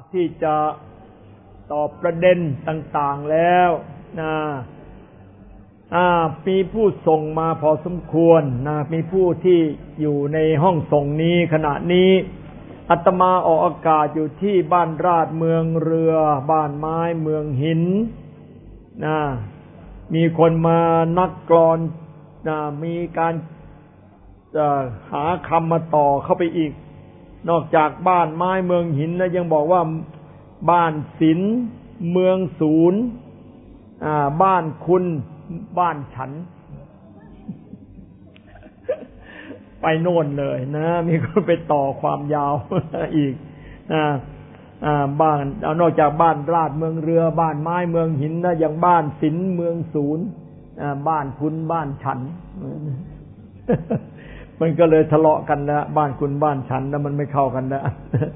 ที่จะตอบประเด็นต่างๆแล้วนะมีผู้ส่งมาพอสมควรนะมีผู้ที่อยู่ในห้องส่งนี้ขณะนี้อาตมาออกอากาศอยู่ที่บ้านราชเมืองเรือบ้านไม้เมืองหินนะมีคนมานักกลอนนะมีการหาคำมาต่อเข้าไปอีกนอกจากบ้านไม้เมืองหินแล้วยังบอกว่าบ้านศิลป์เมืองศูนย์บ้านคุณบ้านฉันไปโน่นเลยนะมีคนไปต่อความยาวอีกบ้านนอกจากบ้านราชเมืองเรือบ้านไม้เมืองหินแล้วยังบ้านศิลป์เมืองศูนย์บ้านคุณบ้านฉันมันก็เลยทะเลาะกันแล้วบ้านคุณบ้านฉันแล้วมันไม่เข้ากันแล้ว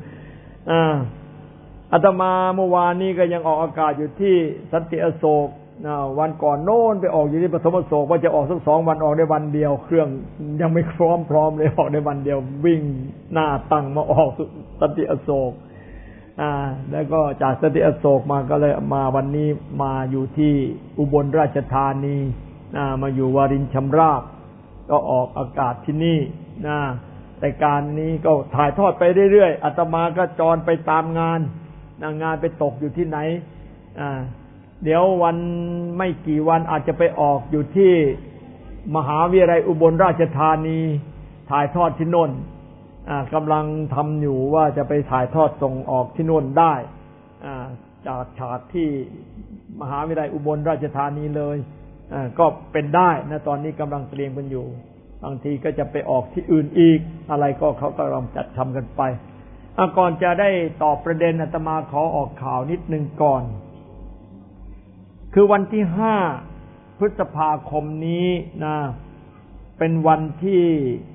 อาตมาเมื่อวานนี้ก็ยังออกอากาศอยู่ที่สันติอโศกวันก่อนโน้นไปออกอยู่ที่ปฐมอโศกว่าจะออกสัก2 วันออกได้วันเดียวเครื่องยังไม่พร้อมเลยออกได้วันเดียววิ่งหน้าตั้งมาออกสันติอโศกแล้วก็จากสันติอโศกมาก็เลยมาวันนี้มาอยู่ที่อุบลราชธานีมาอยู่วารินชำราบก็ออกอากาศที่นี่แต่การนี้ก็ถ่ายทอดไปเรื่อยๆอาตมาก็จรไปตามงานงานไปตกอยู่ที่ไหนเดี๋ยววันไม่กี่วันอาจจะไปออกอยู่ที่มหาวิทยาลัยอุบลราชธานีถ่ายทอดที่โน่นกำลังทำอยู่ว่าจะไปถ่ายทอดส่งออกที่โน่นได้จากฉากที่มหาวิทยาลัยอุบลราชธานีเลยก็เป็นได้นะตอนนี้กำลังเตรียมกันอยู่บางทีก็จะไปออกที่อื่นอีกอะไรก็เขากำลังจัดทำกันไปก่อนจะได้ตอบประเด็นอาตมาขอออกข่าวนิดนึงก่อนคือวันที่5 พฤษภาคมนี้นะเป็นวันที่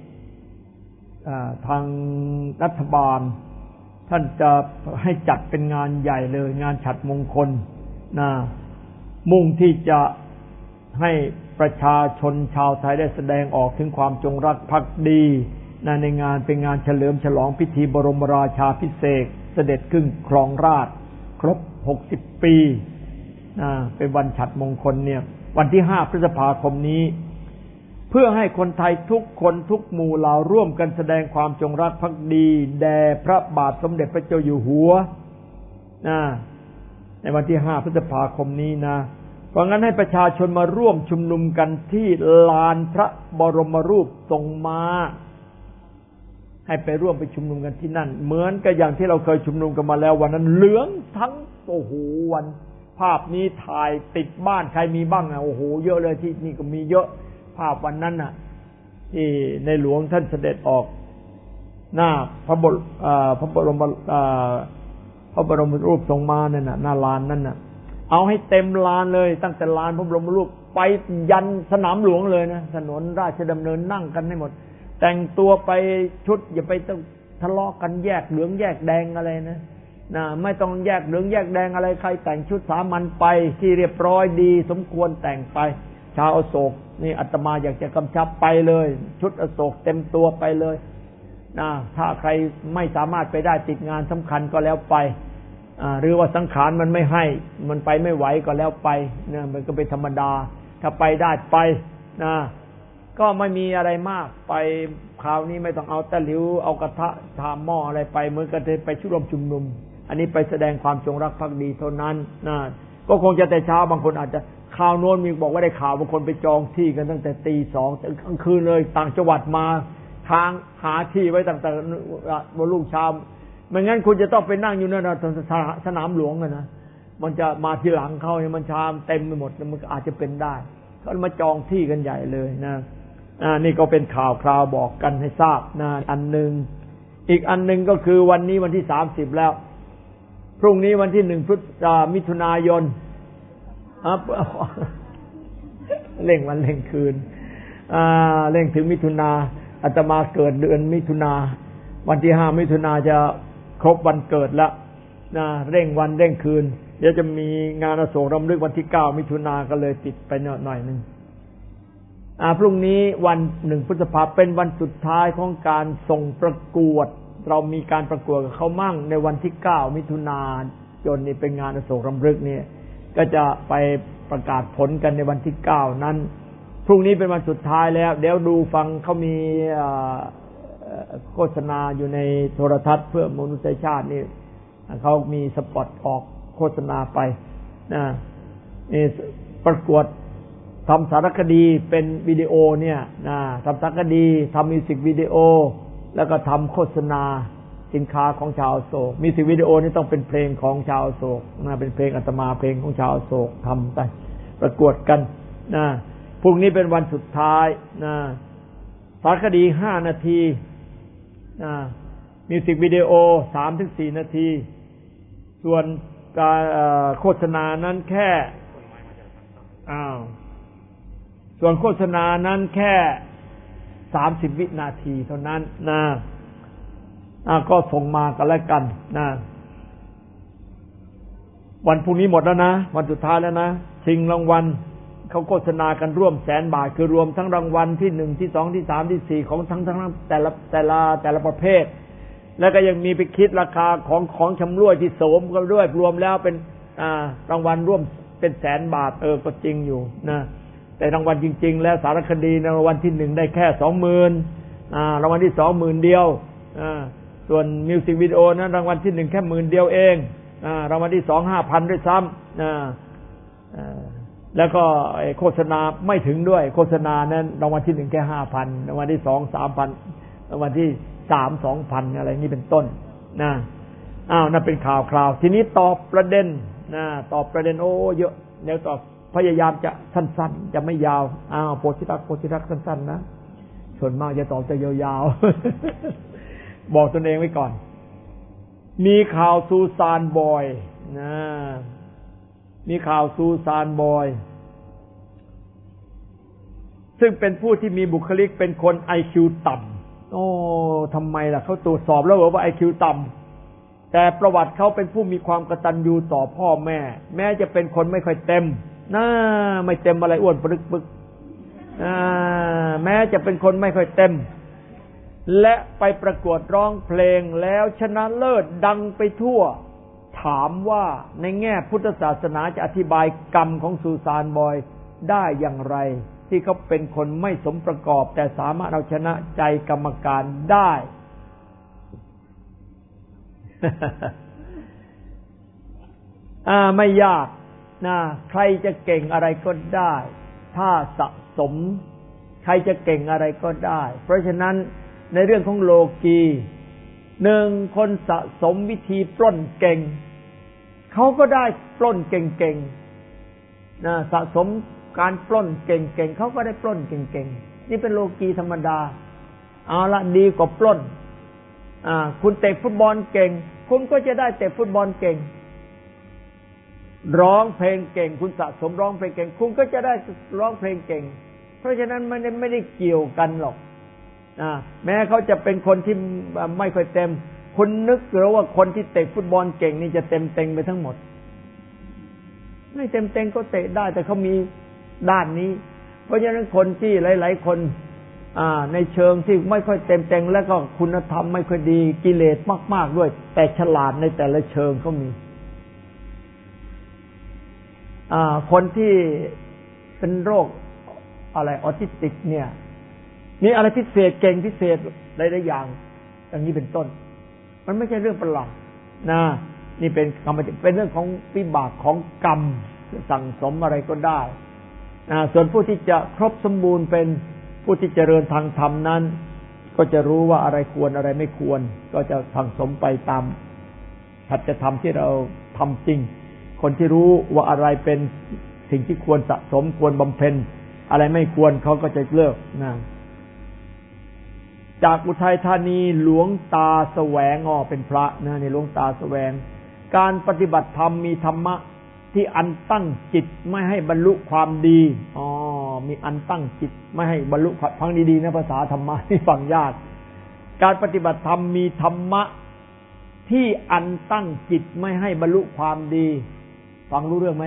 ทางรัฐบาลท่านจะให้จัดเป็นงานใหญ่เลยงานฉัตรมงคลนะมุ่งที่จะให้ประชาชนชาวไทยได้แสดงออกถึงความจงรักภักดีในงานเป็นงานเฉลิมฉลองพิธีบรมราชาภิเษกเสด็จขึ้นครองราชย์ครบ60 ปีเป็นวันฉัตรมงคลเนี่ยวันที่5 พฤษภาคมนี้เพื่อให้คนไทยทุกคนทุกหมู่เหล่าร่วมกันแสดงความจงรักภักดีแด่พระบาทสมเด็จพระเจ้าอยู่หัวในวันที่5 พฤษภาคมนี้นะเพราะงั้นให้ประชาชนมาร่วมชุมนุมกันที่ลานพระบรมรูปทรงม้าให้ไปร่วมไปชุมนุมกันที่นั่นเหมือนกับอย่างที่เราเคยชุมนุมกันมาแล้ววันนั้นเหลืองทั้งโอ้โหวันภาพนี้ถ่ายติดบ้านใครมีบ้างโอ้โหเยอะเลยที่นี่ก็มีเยอะภาพวันนั้นที่ในหลวงท่านเสด็จออกหน้าพระบรมรูปทรงม้านั่นหน้าลานนั่นเอาให้เต็มลานเลยตั้งแต่ลานพระบรมรูปไปยันสนามหลวงเลยนะถนนราชดำเนินนั่งกันให้หมดแต่งตัวไปชุดอย่าไปต้องทะเลาะกันแยกเหลืองแยกแดงอะไรนะไม่ต้องแยกเหลืองแยกแดงอะไรใครแต่งชุดสามัญไปที่เรียบร้อยดีสมควรแต่งไปชาวอโศกนี่อาตมาอยากจะกำชับไปเลยชุดอโศกเต็มตัวไปเลยถ้าใครไม่สามารถไปได้ติดงานสำคัญก็แล้วไปหรือว่าสังขารมันไม่ให้มันไปไม่ไหวก็แล้วไปนะมันก็เป็นธรรมดาถ้าไปได้ไปก็ไม่มีอะไรมากไปคราวนี้ไม่ต้องเอาตะหลิวเอากระทะชามหม้ออะไรไปเหมือนกันไปชุมนุมอันนี้ไปแสดงความจงรักภักดีเท่านั้นก็คงจะแต่เช้าบางคนอาจจะข่าวโน้นมีบอกว่าได้ข่าวบางคนไปจองที่กันตั้งแต่ตี 2ถึงกลางคืนเลยต่างจังหวัดมาทางหาที่ไว้ตั้งแต่บนลูกเช้าไม่งั้นคุณจะต้องไปนั่งอยู่นั่นสนามหลวงนะมันจะมาทีหลังเขาเนี่ยมันชามเต็มไปหมดมันอาจจะเป็นได้เขามาจองที่กันใหญ่เลยนะนี่ก็เป็นข่าวคราวบอกกันให้ทราบนะอันหนึ่งอีกอันหนึ่งก็คือวันนี้วันที่30แล้วพรุ่งนี้วันที่1 มิถุนายนเร่งวันเร่งคืนเร่งถึงมิถุนาอาตมาเกิดเดือนมิถุนาวันที่5 มิถุนาจะครบวันเกิดแล้วเร่งวันเร่งคืนเดี๋ยวจะมีงานอโศกรำลึกวันที่9 มิถุนาก็เลยติดไปหน่อยนึงพรุ่งนี้วัน1 พฤษภาคมเป็นวันสุดท้ายของการส่งประกวดเรามีการประกวดกับเขามั่งในวันที่9 มิถุนายนนี่เป็นงานอโศกรำลึกเนี่ยก็จะไปประกาศผลกันในวันที่9นั้นพรุ่งนี้เป็นวันสุดท้ายแล้วเดี๋ยวดูฟังเขามีโฆษณาอยู่ในโทรทัศน์เพื่อมนุษยชาตินี่เขามีสปอตออกโฆษณาไปนะนี่ประกวดทำสารคดีเป็นวิดีโอเนี่ยนะทำสารคดีทำมิวสิกวิดีโอแล้วก็ทำโฆษณาสินค้าของชาวอโศกมิวสิกวิดีโอนี่ต้องเป็นเพลงของชาวอโศกนะเป็นเพลงอาตมาเพลงของชาวอโศกทำไปประกวดกันนะพรุ่งนี้เป็นวันสุดท้ายนะสารคดี5 นาทีนะมิวสิกวิดีโอ 3-4 นาทีส่วนการโฆษณานั้นแค่ส่วนโฆษณานั้นแค่30 วินาทีเท่านั้นนะก็ส่งมากันแล้วกันนะวันพรุ่งนี้หมดแล้วนะวันสุดท้ายแล้วนะชิงรางวัลเขาโฆษณากันร่วม100,000 บาทคือรวมทั้งรางวัลที่1ที่2ที่3ที่4ของทั้งแต่ละประเภทแล้วก็ยังมีไปคิดราคาของชำร่วยที่โสมกันด้วยรวมแล้วเป็นรางวัลร่วมเป็น100,000 บาทก็จริงอยู่นะแต่รางวัลจริงๆแล้วสารคดีในรางวัลที่1ได้แค่ 20,000รางวัลที่2 10,000เดียวส่วนมิวสิกวิดีโอนั้นรางวัลที่1แค่10,000เดียวเองรางวัลที่2 5,000ด้วยซ้ำแล้วก็โฆษณาไม่ถึงด้วยโฆษณานั้นรางวัลที่1แค่ 5,000 รางวัลที่2 3,000 รางวัลที่3 2,000อะไรนี้เป็นต้นนะนั่นเป็นข่าวทีนี้ตอบประเด็นตอบประเด็นเยอะเดี๋ยวตอบพยายามจะสั้นๆจะไม่ยาวโพธิรักสั้นๆนะส่วนมากจะตอบจะยาวๆบอกตนเองไว้ก่อนมีข่าวซูซานบอยนะมีข่าวซูซานบอยซึ่งเป็นผู้ที่มีบุคลิกเป็นคน IQ ต่ำทำไมล่ะเขาตรวจสอบแล้วว่า IQ ต่ำแต่ประวัติเขาเป็นผู้มีความกตัญญูต่อพ่อแม่แม้จะเป็นคนไม่ค่อยเต็มไม่เต็มอะไรอ้วนปึกแม้จะเป็นคนไม่ค่อยเต็มและไปประกวดร้องเพลงแล้วชนะเลิศดังไปทั่วถามว่าในแง่พุทธศาสนาจะอธิบายกรรมของซูซานบอยได้อย่างไรที่เขาเป็นคนไม่สมประกอบแต่สามารถเอาชนะใจกรรมการได้ ไม่ยากนะใครจะเก่งอะไรก็ได้ถ้าสะสมใครจะเก่งอะไรก็ได้เพราะฉะนั้นในเรื่องของโลกี1คนสะสมวิธีปล้นเก่งเขาก็ได้ปล้นเก่งๆนะสะสมการปล้นเก่งๆเขาก็ได้ปล้นเก่งๆนี่เป็นโลกีธรรมดาเอาละดีกว่าปล้นคุณเตะฟุตบอลเก่งคุณก็จะได้เตะฟุตบอลเก่งร้องเพลงเก่งคุณสะสมร้องเพลงเก่งคุณก็จะได้ร้องเพลงเก่งเพราะฉะนั้นมันไม่ได้เกี่ยวกันหรอกแม้เขาจะเป็นคนที่ไม่ค่อยเต็มคุณนึกหรือว่าคนที่เตะฟุตบอลเก่งนี่จะเต็มเต็งไปทั้งหมดไม่เต็มเต็งก็เตะได้แต่เขามีด้านนี้เพราะฉะนั้นคนที่หลายๆคนในเชิงที่ไม่ค่อยเต็มเต็งแล้วก็คุณธรรมไม่ค่อยดีกิเลสมากๆด้วยแต่ฉลาดในแต่ละเชิงเขามีคนที่เป็นโรคอะไรออทิสติกเนี่ยมีอะไรพิเศษเก่งพิเศษหลายๆอย่างอย่างนี้เป็นต้นมันไม่ใช่เรื่องประหลาดนี่เป็นกรรมเป็นเรื่องของวิบากของกรรมสั่งสมอะไรก็ได้ส่วนผู้ที่จะครบสมบูรณ์เป็นผู้ที่เจริญทางธรรมนั้นก็จะรู้ว่าอะไรควรอะไรไม่ควรก็จะสั่งสมไปตามสัจธรรมที่เราทำจริงคนที่รู้ว่าอะไรเป็นสิ่งที่ควรสะสมควรบำเพ็ญอะไรไม่ควรเขาก็จะเลิกจากอุทัยธานีหลวงตาแสวงเป็นพระในหลวงตาแสวงการปฏิบัติธรรมมีธรรมะที่อันตั้งจิตไม่ให้บรรลุความดีมีอันตั้งจิตไม่ให้บรรลุฟังดีๆนะภาษาธรรมะที่ฟังยากการปฏิบัติธรรมมีธรรมะที่อันตั้งจิตไม่ให้บรรลุความดีฟังรู้เรื่องไหม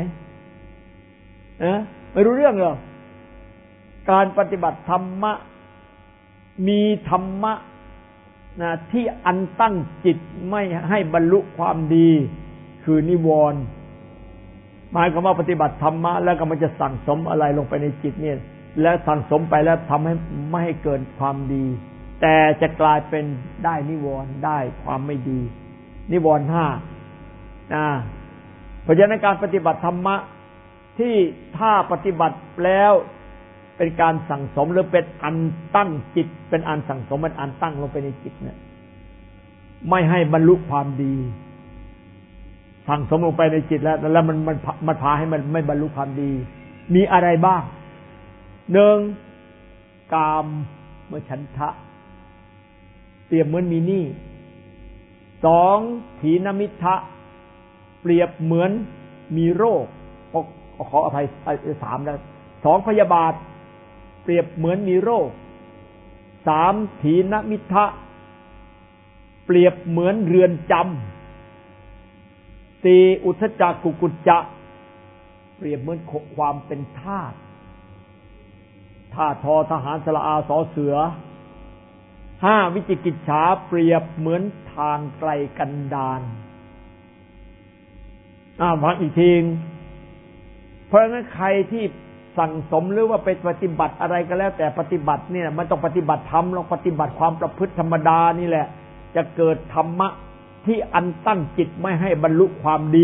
ไม่รู้เรื่องเหรอการปฏิบัติธรรมะมีธรรมะนะที่อันตั้งจิตไม่ให้บรรลุความดีคือนิวรณ์หมายความว่าปฏิบัติธรรมะแล้วก็มันจะสั่งสมอะไรลงไปในจิตเนี่ยแล้วสั่งสมไปแล้วทำให้ไม่ให้เกินความดีแต่จะกลายเป็นได้นิวรณ์ได้ความไม่ดีนิวรณ์ห้าเพราะฉะนั้นการปฏิบัติธรรมะที่ถ้าปฏิบัติแล้วเป็นการสั่งสมหรือเป็นอันตั้งจิตเป็นอันสั่งสมเป็นอันตั้งลงไปในจิตเนี่ยไม่ให้บรรลุความดีสั่งสมลงไปในจิตแล้วมันพาให้มันไม่บรรลุความดีมีอะไรบ้างหนึ่งกามฉันทะเปรียบเหมือนมีหนี้สองถีนมิทธะเปรียบเหมือนมีโรคขออภัยสามแล้วสองพยาบาทเปรียบเหมือนมีโรคสามถีนมิทธะเปรียบเหมือนเรือนจำสี่อุทธัจจกุกุจจะเปรียบเหมือนความเป็นทาสทอทหารสระอาสอเสือห้าวิจิกิจฉาเปรียบเหมือนทางไกลกันดารฟังอีกทีเพราะฉะนั้นใครที่สั่งสมหรือว่าไปปฏิบัติอะไรก็แล้วแต่ปฏิบัติเนี่ยมันต้องปฏิบัติธรรมลองปฏิบัติความประพฤติธรรมดานี่แหละจะเกิดธรรมะที่อันตั้งจิตไม่ให้บรรลุความดี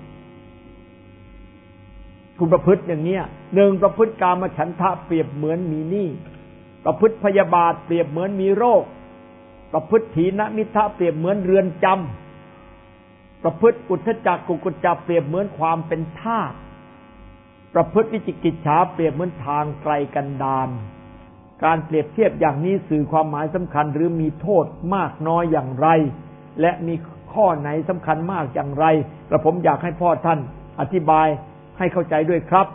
คุณประพฤติอย่างเนี้ยหนึ่งประพฤติกามฉันทะเปรียบเหมือนมีหนี้ประพฤติพยาบาทเปรียบเหมือนมีโรคประพฤติถีนมิทธะเปรียบเหมือนเรือนจำประพฤติอุทธัจจกุกุจจะเปรียบเหมือนความเป็นทาสประพฤติวิจิกิจฉาเปรียบเหมือนทางไกลกันดารการเปรียบเทียบอย่างนี้สื่อความหมายสำคัญหรือมีโทษมากน้อยอย่างไรและมีข้อไหนสำคัญมากอย่างไรกระผมอยากให้พ่อท่านอธิบายให้เข้าใจด้วยครับ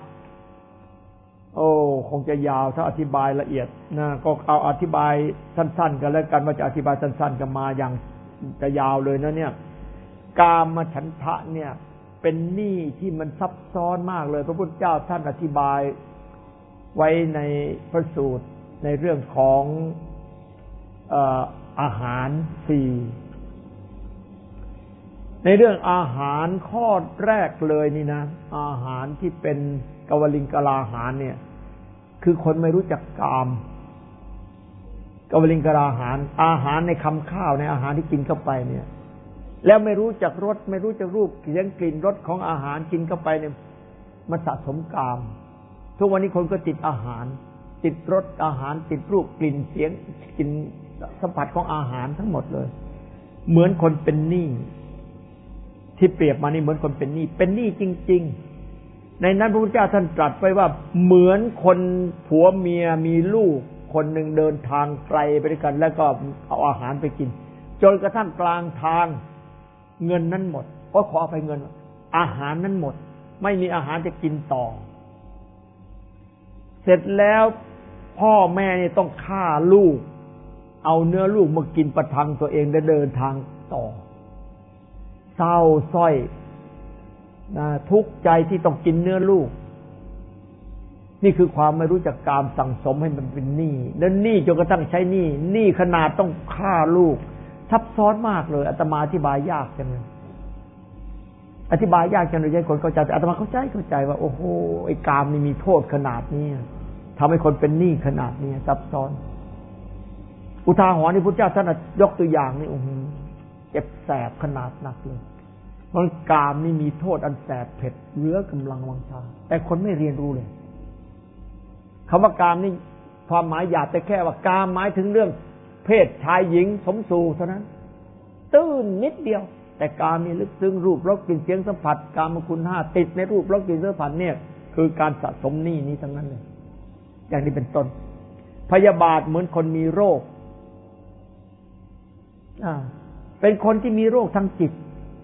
คงจะยาวถ้าอธิบายละเอียดนะก็เอาอธิบายสั้นๆกันแล้วกันว่าจะอธิบายสั้นๆกันมาอย่างจะยาวเลยนะเนี่ยกามฉันทะเนี่ยเป็นหนี้ที่มันซับซ้อนมากเลยพระพุทธเจ้าท่านอธิบายไว้ในพระสูตรในเรื่องของอาหารสี่ในเรื่องอาหารข้อแรกเลยนี่นะอาหารที่เป็นกวลิงกลาหารเนี่ยคือคนไม่รู้จักกามกวลิงกลาหารอาหารในคำข้าวในอาหารที่กินเข้าไปเนี่ยแล้วไม่รู้จักรสไม่รู้จักรูปเสียงกลิ่นรสของอาหารกินเข้าไปเนี่ยมันสะสมกามทุกวันนี้คนก็ติดอาหารติดรสอาหารติดรูปกลิ่นเสียงกลิ่นสัมผัสของอาหารทั้งหมดเลยเหมือนคนเป็นหนี้ที่เปรียบมานี่เหมือนคนเป็นหนี้เป็นหนี้จริงๆในนั้นพระพุทธเจ้าท่านตรัสไว้ว่าเหมือนคนผัวเมียมีลูกคนหนึ่งเดินทางไกลไปด้วยกันแล้วก็เอาอาหารไปกินจนกระทั่งกลางทางเงินนั้นหมดก็ขอไปเงินอาหารนั้นหมดไม่มีอาหารจะกินต่อเสร็จแล้วพ่อแม่นี่ต้องฆ่าลูกเอาเนื้อลูกมากินประทังตัวเองได้เดินทางต่อเศร้าส้อยทุกข์ใจที่ต้องกินเนื้อลูกนี่คือความไม่รู้จักกามสั่งสมให้มันเป็นหนี้แล้วหนี้จนกระทั่งใช้หนี้ขนาดต้องฆ่าลูกซับซ้อนมากเลยอาตมาอธิบายยากจังเลยอธิบายยากจังเลยให้คนเข้าใจแต่อาตมาเข้าใจว่าโอ้โหไอ้กามนี่มีโทษขนาดนี้ทำให้คนเป็นหนี้ขนาดนี้ซับซ้อนอุทาหรณ์ที่พุทธเจ้าท่านยกตัวอย่างนี่โอ้โหเจ็บแสบขนาดหนักเลยเพราะกามนี่มีโทษอันแสบเผ็ดเหลือกำลังวังชาแต่คนไม่เรียนรู้เลยคำว่ากามนี่ความหมายหยาบแต่แค่ว่ากามหมายถึงเรื่องเพศชายหญิงสมสู่เท่านั้นตื้นนิดเดียวแต่กามนี่ลึกซึ้งรูปรสกลิ่นเสียงสัมผัสกามคุณห้าติดในรูปรสกลิ่นสัมผัสเนี่ยคือการสะสมหนี้นี้ทั้งนั้นเลยอย่างนี้เป็นต้นพยาบาทเหมือนคนมีโรคเป็นคนที่มีโรคทางจิต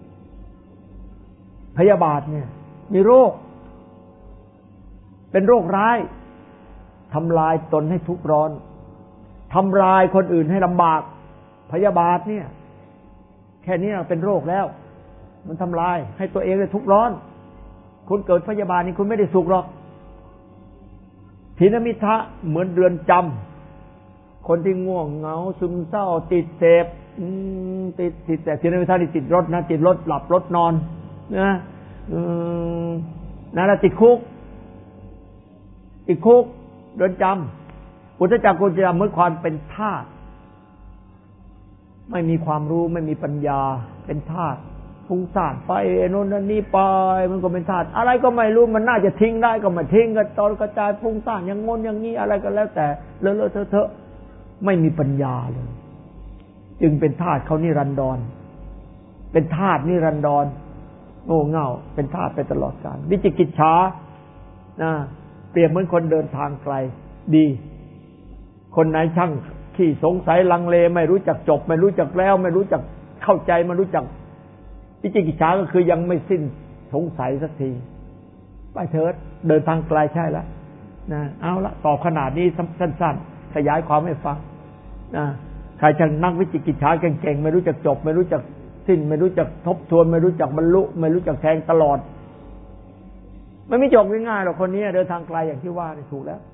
พยาบาทเนี่ยมีโรคเป็นโรคร้ายทำลายตนให้ทุกข์ร้อนทำลายคนอื่นให้ลำบากพยาบาทเนี่ยแค่นี้เป็นโรคแล้วมันทำลายให้ตัวเองเลยทุกข์ร้อนคุณเกิดพยาบาทนี่คุณไม่ได้สุขหรอกถีนมิทธะเหมือนเรือนจำคนที่ง่วงเหงาซึมเศร้าติดเสพติดแต่ที่นั่นไม่ใช่ติดรถนะติดรถหลับรถนอนนะนั่นแหละติดคุกเรือนจำอุทจักกุญจำเมื่อความเป็นทาสไม่มีความรู้ไม่มีปัญญาเป็นทาสฟุ้งซ่านไปโน่นนั่นนี่ไปมันก็เป็นทาสอะไรก็ไม่รู้มันน่าจะทิ้งได้ก็ไม่ทิ้งก็ตอนกระจายฟุ้งซ่านอย่างงนอย่างนี้อะไรก็แล้วแต่เลอะเทอะไม่มีปัญญาเลยจึงเป็นทาสเขานิรันดรเป็นทาสนิรันดรโง่เง่าเป็นทาสไปตลอดกาลวิจิกิจฉาเปรียบเหมือนคนเดินทางไกลดีคนไหนช่างขี้สงสัยลังเลไม่รู้จักจบไม่รู้จักแล้วไม่รู้จักเข้าใจไม่รู้จักวิจิกิจฉาก็คือยังไม่สิ้นสงสัยสักทีไปเถิดเดินทางไกลใช่แล้วนะเอาละตอบขนาดนี้สั้นๆขยายความให้ฟังนะใครจะนักวิจิกิจฉาเก่งๆไม่รู้จักจบไม่รู้จักสิ้นไม่รู้จักทบทวนไม่รู้จักบรรลุไม่รู้จักแทงตลอดไม่มีจบง่ายๆหรอกคนนี้เดินทางไกลอย่างที่ว่านี่ถูกแล้ว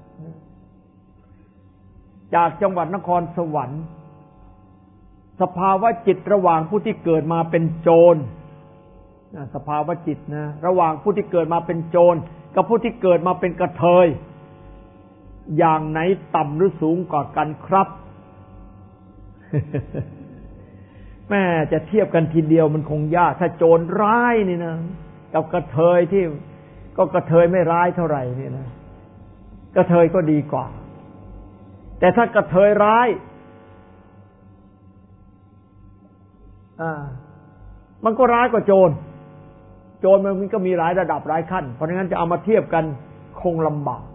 จากจังหวัดนครสวรรค์สภาวะจิตระหว่างผู้ที่เกิดมาเป็นโจรสภาวะจิตนะระหว่างผู้ที่เกิดมาเป็นโจรกับผู้ที่เกิดมาเป็นกระเทยอย่างไหนต่ำหรือสูงกว่ากันครับ แม่จะเทียบกันทีเดียวมันคงยากถ้าโจรร้ายนี่นะกับกระเทยที่ก็กระเทยไม่ร้ายเท่าไหร่นี่นะกระเทยก็ดีกว่าแต่ถ้ากระเทยร้ายมันก็ร้ายกว่าโจรมันก็มีหลายระดับหลายขั้นเพราะงั้นจะเอามาเทียบกันคงลำบาก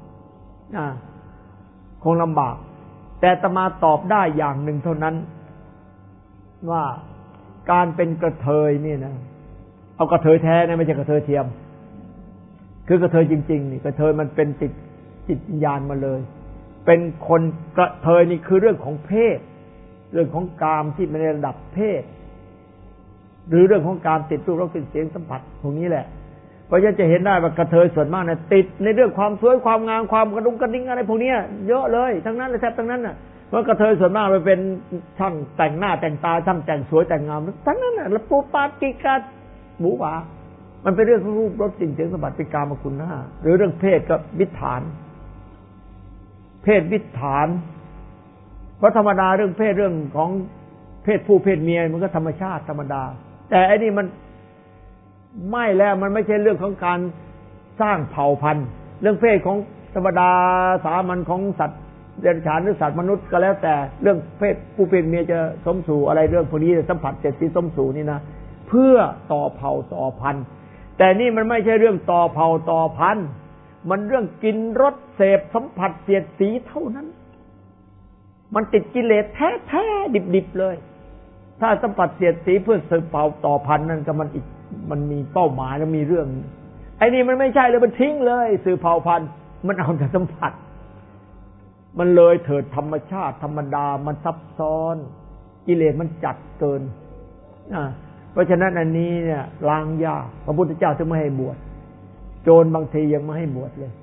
แต่อาตมาตอบได้อย่างหนึ่งเท่านั้นว่าการเป็นกระเทยนี่นะเอากระเทยแท้นะไม่ใช่กระเทยเทียมคือกระเทยจริงๆนี่กระเทยมันเป็นจิตวิญญาณมาเลยเป็นคนกระเทยนี่คือเรื่องของเพศเรื่องของกามที่ในระดับเพศหรือเรื่องของการติดรูปรสกลิ่นเสียงสัมผัสตรงนี้แหละเพราะฉะนั้นจะเห็นได้ว่ากระเทยส่วนมากเนี่ยติดในเรื่องความสวยความงามความกระดุมกระดิ่งอะไรพวกนี้เยอะเลยทั้งนั้นเลยแทบทั้งนั้นน่ะเพราะกระเทยส่วนมากไปเป็นช่างแต่งหน้าแต่งตาช่างแต่งสวยแต่งงามทั้งนั้นน่ะแล้วปูปากิกาบูหวามันเป็นเรื่องของรูปรสกลิ่นเสียงสัมผัสเป็นกามคุณนะหรือเรื่องเพศก็วิถฐานเพศวิถฐานเพราะธรรมดาเรื่องเพศเรื่องของเพศผู้เพศเมียมันก็ธรรมชาติธรรมดาแต่ไอ้นี่มันไม่แล้วมันไม่ใช่เรื่องของการสร้างเผ่าพันธุ์เรื่องเพศของธรรมดาสามัญของสัตว์เดรัจฉานหรือสัตว์มนุษย์ก็แล้วแต่เรื่องเพศผู้เพศเมียจะสมสู่อะไรเรื่องพวกนี้สัมผัสเจ็ดสีสมสู่นี่นะเพื่อต่อเผ่าต่อพันธุ์แต่นี่มันไม่ใช่เรื่องต่อเผ่าต่อพันธุ์มันเรื่องกินรสเสพสัมผัสเสียดสีเท่านั้นมันติดกิเลสแท้ๆดิบๆเลยถ้าสัมผัสเสียดสีเพื่อสืบเผ่าต่อพันธุ์นั่นก็มันมีเป้าหมายแล้วมีเรื่องไอ้นี่มันไม่ใช่เลยมันทิ้งเลยสืบเผ่าพันธุ์มันเอาแต่สัมผัสมันเลยเถิดธรรมชาติธรรมดามันซับซ้อนกิเลสมันจัดเกินเพราะฉะนั้นอันนี้เนี่ยล้างยากพระพุทธเจ้าถึงไม่ให้บวชโจรบางทียังไม่ให้บวชเลย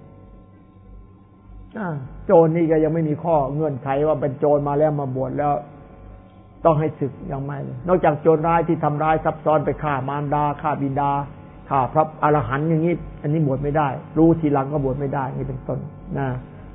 โจรนี่ก็ยังไม่มีข้อเงื่อนไขว่าเป็นโจรมาแล้วมาบวชแล้วต้องให้ศึกยังไม่เลยนอกจากโจรร้ายที่ทำร้ายซับซ้อนไปฆ่ามารดาฆ่าบิดาฆ่าพระอรหันต์อย่างนี้อันนี้บวชไม่ได้รู้ทีหลังก็บวชไม่ได้นี่เป็นต้นนะ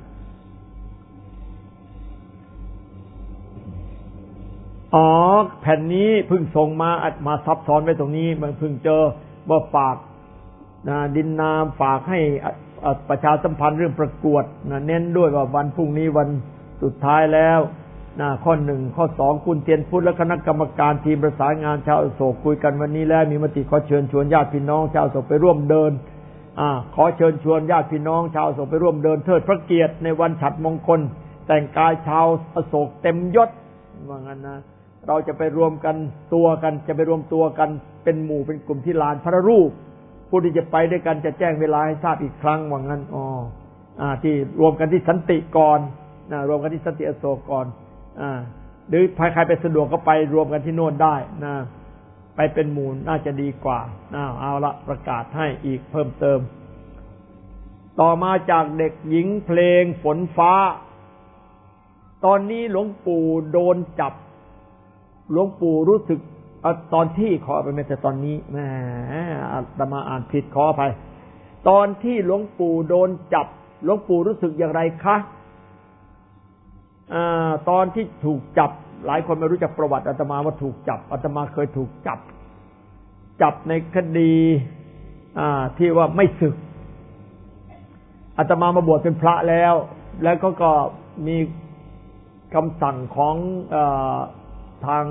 แผ่นนี้เพิ่งส่งมาซับซ้อนไว้ตรงนี้มันเพิ่งเจอว่าฝากดินนามฝากให้ประชาสัมพันธ์เรื่องประกวดเน้นด้วยว่าวันพรุ่งนี้วันสุดท้ายแล้วข้อ1ข้อ2คุณเทียนพุทธและคณะกรรมการทีมประสานงานชาวอโศกคุยกันวันนี้แล้วมีมติขอเชิญชวนญาติพี่น้องชาวอโศกไปร่วมเดินขอเชิญชวนญาติพี่น้องชาวอโศกไปร่วมเดินเทิดพระเกียรติในวันฉัตรมงคลแต่งกายชาวอโศกเต็มยศว่างั้นนะเราจะไปรวมกันจะไปรวมตัวกันเป็นหมู่เป็นกลุ่มที่ลานพระรูปผู้ที่จะไปด้วยกันจะแจ้งเวลาให้ทราบอีกครั้งว่างั้นที่รวมกันที่สันติก่อนรวมกันที่สันติอโศกก่อนหรือใครไปสะดวกก็ไปรวมกันที่โน่นได้นะไปเป็นหมู่น่าจะดีกว่าเอาละประกาศให้อีกเพิ่มเติมต่อมาจากเด็กหญิงเพลงฝนฟ้าตอนนี้หลวงปู่โดนจับหลวงปู่รู้สึกตอนที่ขอไปไม่ใช่ตอนนี้แหมอาตมาอ่านผิดขออภัยตอนที่หลวงปู่โดนจับหลวงปู่รู้สึกอย่างไรคะตอนที่ถูกจับหลายคนไม่รู้จักประวัติอาตมาว่าถูกจับอาตมาเคยถูกจับในคดีที่ว่าไม่สึกอาตมามาบวชเป็นพระแล้วก็มีคำสั่งของทาง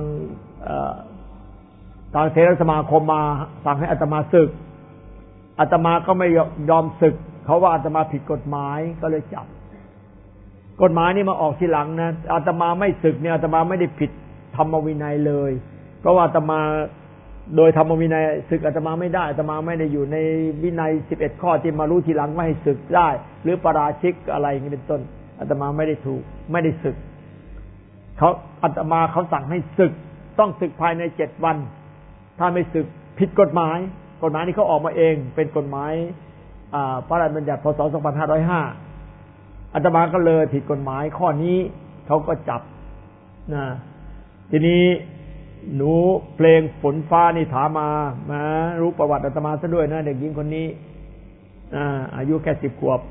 เถรสมาคมมาสั่งให้อาตมาสึกอาตมาก็ไม่ยอมสึกเขาว่าอาตมาผิดกฎหมายก็เลยจับกฎหมายนี่มาออกทีหลังนะอาตมาไม่สึกเนี่ยอาตมาไม่ได้ผิดธรรมวินัยเลยเพราะว่าอาตมาโดยธรรมวินัยสึกอาตมาไม่ได้อาตมาไม่ได้อยู่ในวินัย11ข้อที่มารู้ทีหลังว่าให้สึกได้หรือปราชิกอะไรอย่างนี้เป็นต้นอาตมาไม่ได้สึกอาตมาเขาสั่งให้สึกต้องสึกภายใน7 วันถ้าไม่สึกผิดกฎหมายนี้เขาออกมาเองเป็นกฎหมายพระราชบัญญัติพ.ศ. 2505อาตมาก็เลยผิดกฎหมายข้อนี้เขาก็จับนะทีนี้หนูเพลงฝนฟ้านี่ถามมารู้ประวัติอาตมาซะด้วยนะเด็กหญิงคนนี้อายุแค่10 ขวบ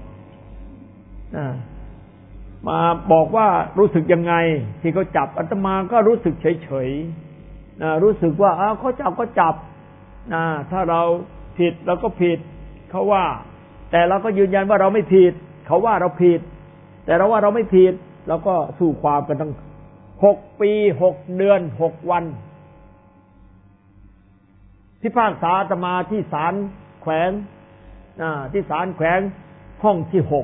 มาบอกว่ารู้สึกยังไงที่เขาจับอาตมาก็รู้สึกเฉยๆรู้สึกว่าเขาจับก็จับถ้าเราผิดเราก็ผิดเขาว่าแต่เราก็ยืนยันว่าเราไม่ผิดเขาว่าเราผิดแต่เราว่าเราไม่ผิดเราก็สู้ความกันตั้ง6 ปี 6 เดือน 6 วันพิพากษาอาตมาที่ศาลแขวงที่ศาลแขวงห้องที่6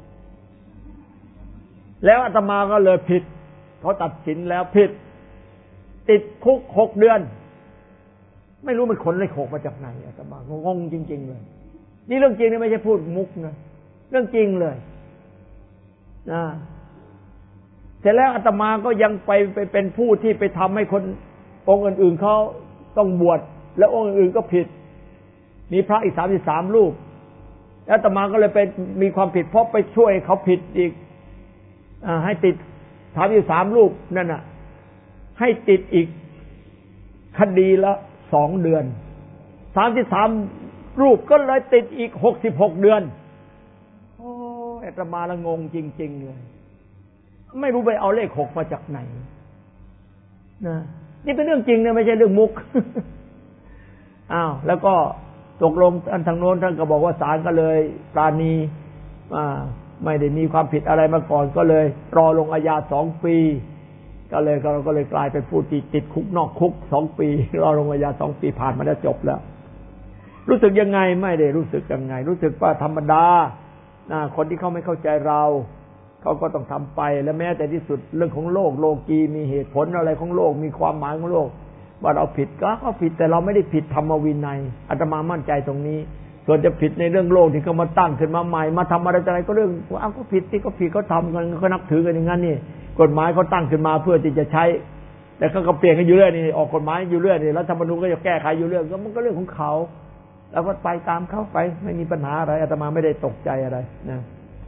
แล้วอาตมาก็เลยผิดเขาตัดสินแล้วผิดติดคุก6 เดือนไม่รู้มันขนเลข6มาจากไหนอาตมางงจริงๆเลยนี่เรื่องจริงนะไม่ใช่พูดมุกนะเรื่องจริงเลยเสร็จแล้วอาตมาก็ยังไปเป็นผู้ที่ไปทำให้คนองค์อื่นๆเขาต้องบวชแล้วองค์อื่นก็ผิดมีพระอีก33 รูปแล้วอาตมาก็เลยไปมีความผิดเพราะไปช่วยเขาผิดอีกให้ติด33 รูปนั่นน่ะให้ติดอีกคดีละ2 เดือน33 รูปก็เลยติดอีก66 เดือนโอ้อาตมาละงงจริงๆเลยไม่รู้ไปเอาเลข6มาจากไหนนะนี่เป็นเรื่องจริงนะไม่ใช่เรื่องมุก แล้วก็ตกลงทางโน้นท่านก็บอกว่าศาลก็เลยปราณีไม่ได้มีความผิดอะไรมาก่อนก็เลยรอลงอาญา2 ปีก็เลยกลายเป็นผู้ที่ติดคุกนอกคุก2 ปีรอลงอาญา2 ปีผ่านมาแล้วจบแล้วรู้สึกยังไงไม่ได้รู้สึกยังไงรู้สึกว่าธรรมดาคนที่เขาไม่เข้าใจเราเขาก็ต้องทำไปและแม้แต่ที่สุดเรื่องของโลกโลกีมีเหตุผลอะไรของโลกมีความหมายของโลกว่าเราผิดก็ผิดแต่เราไม่ได้ผิดธรรมวินัยอาตมามั่นใจตรงนี้ส่วนจะผิดในเรื่องโลกที่เขามาตั้งขึ้นมาใหม่มาทำอะไรก็เรื่องก็ผิดที่ก็ผิดเขาทำกันก็นับถือกันอย่างนั้นนี่กฎหมายเขาตั้งขึ้นมาเพื่อที่จะใช้แต่เขาก็เปลี่ยนกันอยู่เรื่อยนี่ออกกฎหมายอยู่เรื่อยนี่รัฐธรรมนูญก็จะแก้ไขอยู่เรื่อยก็มันก็เรื่องของเขาแล้วก็ไปตามเขาไปไม่มีปัญหาอะไรอาตมาไม่ได้ตกใจอะไรนะ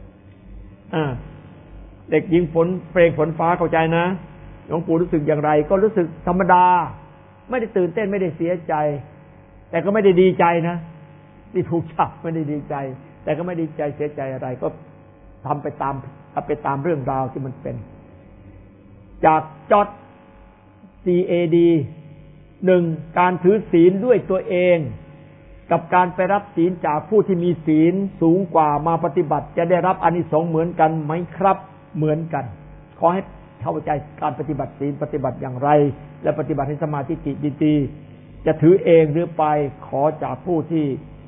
เด็กหญิงเพลงฝนฟ้าเข้าใจนะหลวงปู่รู้สึกอย่างไรก็รู้สึกธรรมดาไม่ได้ตื่นเต้นไม่ได้เสียใจแต่ก็ไม่ได้ดีใจนะที่ถูกจับไม่ได้ดีใจแต่ก็ไม่ดีใจเสียใจอะไรก็ทำไปตามเรื่องราวที่มันเป็นจากจอด CAD 1การถือศีลด้วยตัวเองกับการไปรับศีลจากผู้ที่มีศีลสูงกว่ามาปฏิบัติจะได้รับอานิสงส์เหมือนกันไหมครับเหมือนกันขอให้เข้าใจการปฏิบัติศีลปฏิบัติอย่างไรและปฏิบัติให้สมาธิจิตดีๆจะถือเองหรือไปขอจากผู้ที่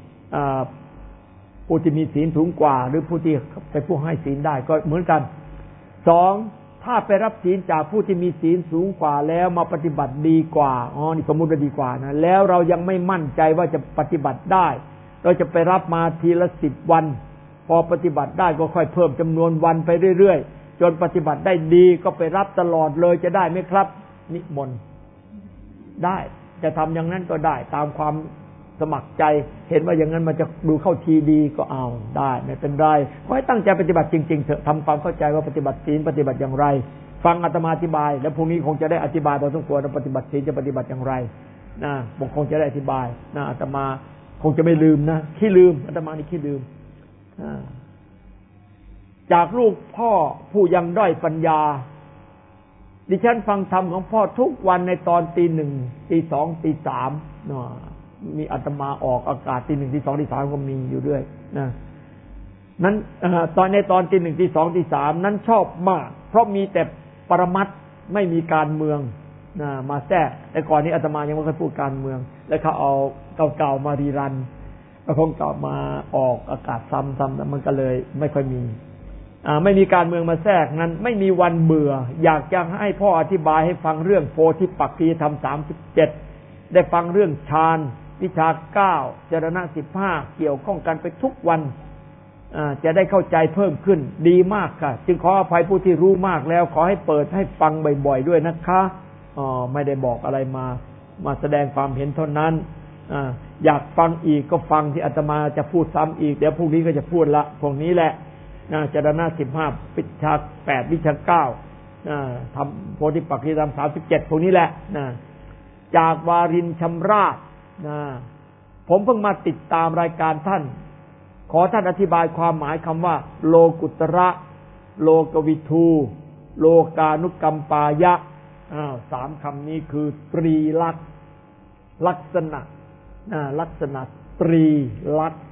มีศีลสูงกว่าหรือผู้ที่เป็นผู้ให้ศีลได้ก็เหมือนกัน2ถ้าไปรับศีลจากผู้ที่มีศีลสูงกว่าแล้วมาปฏิบัติดีกว่านี่สมมุติว่าดีกว่านะแล้วเรายังไม่มั่นใจว่าจะปฏิบัติได้เราจะไปรับมาทีละ10 วันพอปฏิบัติได้ก็ค่อยเพิ่มจำนวนวันไปเรื่อยๆจนปฏิบัติได้ดีก็ไปรับตลอดเลยจะได้ไหมครับนิมนต์ได้จะทำอย่างนั้นก็ได้ตามความสมัครใจเห็นว่าอย่างนั้นมันจะดูเข้าทีดีก็เอาได้ไม่เป็นไรขอให้ตั้งใจปฏิบัติจริงๆเถอะทำความเข้าใจว่าปฏิบัติศีลปฏิบัติอย่างไรฟังอาตมาอธิบายแล้วพรุ่งนี้คงจะได้อธิบายพอสมควรว่าปฏิบัติศีลจะปฏิบัติอย่างไรนะผมคงจะได้อธิบายนะอาตมาคงจะไม่ลืมนะขี้ลืมอาตมานี่ขี้ลืมจากลูกพ่อผู้ยังด้อยปัญญาดิฉันฟังธรรมของพ่อทุกวันในตอนตีหนึ่งตีสองตีสามมีอาตมาออกอากาศตีหนึ่งตีสองตีสามก็มีอยู่ด้วยนะนั้นตอนตีหนึ่งตีสองตีสามนั้นชอบมากเพราะมีแต่ปรมัตถ์ไม่มีการเมืองมาแทรกแต่ก่อนนี้อาตมายังไม่เคยพูดการเมืองแล้วเขาเอาเก่าๆมารีรันแล้วคงเก่ามาออกอากาศซ้ำๆมันก็เลยไม่ค่อยมีไม่มีการเมืองมาแทรกนั้นไม่มีวันเบื่ออยากจะให้พ่ออธิบายให้ฟังเรื่องโพธิปักขีธรรม37ได้ฟังเรื่องฌานวิชา9จรณะ15เกี่ยวข้องกันไปทุกวันจะได้เข้าใจเพิ่มขึ้นดีมากค่ะจึงขออภัยผู้ที่รู้มากแล้วขอให้เปิดให้ฟังบ่อยๆด้วยนะคะไม่ได้บอกอะไรมาแสดงความเห็นเท่านั้นอยากฟังอีกก็ฟังที่อาตมาจะพูดซ้ำอีกเดี๋ยวพรุ่งนี้ก็จะพูดละพวกนี้แหละจรณะ15วิชา8วิชา9ทำโพธิปักขีธรรม37พวกนี้แหละจากวารินชำราบผมเพิ่งมาติดตามรายการท่านขอท่านอธิบายความหมายคำว่าโลกุตระโลกวิทูโลกานุกรรมปายะ3คำนี้คือตรีลักษณะตรีลักษณ์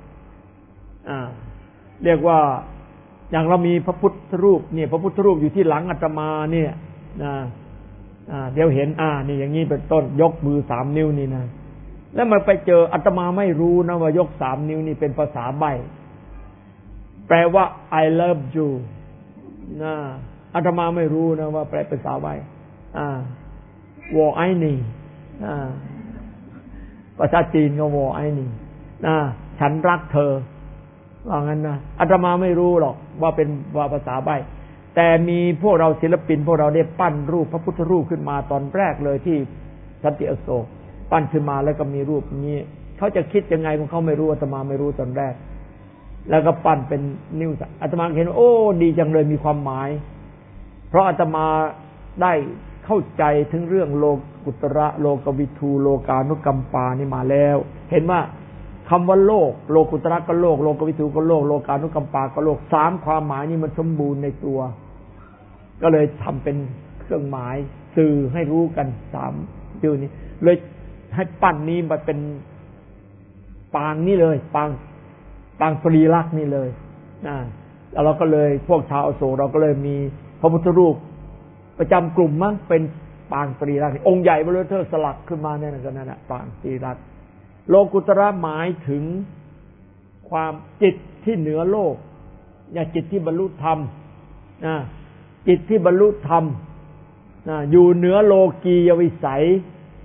เรียกว่าอย่างเรามีพระพุทธรูปเนี่ยพระพุทธรูปอยู่ที่หลังอาตมาเนี่ยเดี๋ยวเห็นนี่อย่างนี้เป็นต้นยกมือ3นิ้วนี่นะแล้วมันไปเจออาตมาไม่รู้นะว่ายก3นิ้วนี่เป็นภาษาใบ้แปลว่า I love you อาตมาไม่รู้นะว่าแปลภาษาใบ้วอไอนี่ภาษาจีนก็วอไอนี่ฉันรักเธอว่างั้นนะอาตมาไม่รู้หรอกว่าเป็นภาษาใบ้แต่มีพวกเราศิลปินพวกเราได้ปั้นรูปพระพุทธรูปขึ้นมาตอนแรกเลยที่สันติอโศกปั้นขึ้นมาแล้วก็มีรูปนี้เขาจะคิดยังไงของเขาไม่รู้อาตมาไม่รู้ตอนแรกแล้วก็ปั้นเป็นนิ้วอาตมาเห็นโอ้ดีจังเลยมีความหมายเพราะอาตมาได้เข้าใจถึงเรื่องโลกุตระโลกวิทูโลกานุกรรมปานี่มาแล้วเห็นว่าคำว่าโลกโลกุตระก็โลกโลกวิทูก็โลกโลกานุกรรมปาก็โลก3ความหมายนี้มันสมบูรณ์ในตัวก็เลยทำเป็นเครื่องหมายสื่อให้รู้กัน3ชื่อนี้เลยให้ปั้นนี้มาเป็นปางนี่เลยปางปรีลักษณ์นี่เลยแล้วเราก็เลยพวกชาวอโศกเราก็เลยมีพระพุทธรูปประจำกลุ่มมั้งเป็นปางปรีลักษณ์องค์ใหญ่เบลอเทอสลักขึ้นมาเนี่ยก็นั่นแหละปางปรีลักษณ์โลกุตระหมายถึงความจิตที่เหนือโลกอย่างจิตที่บรรลุธรรมจิตที่บรรลุธรรมอยู่เหนือโลกียวิสัย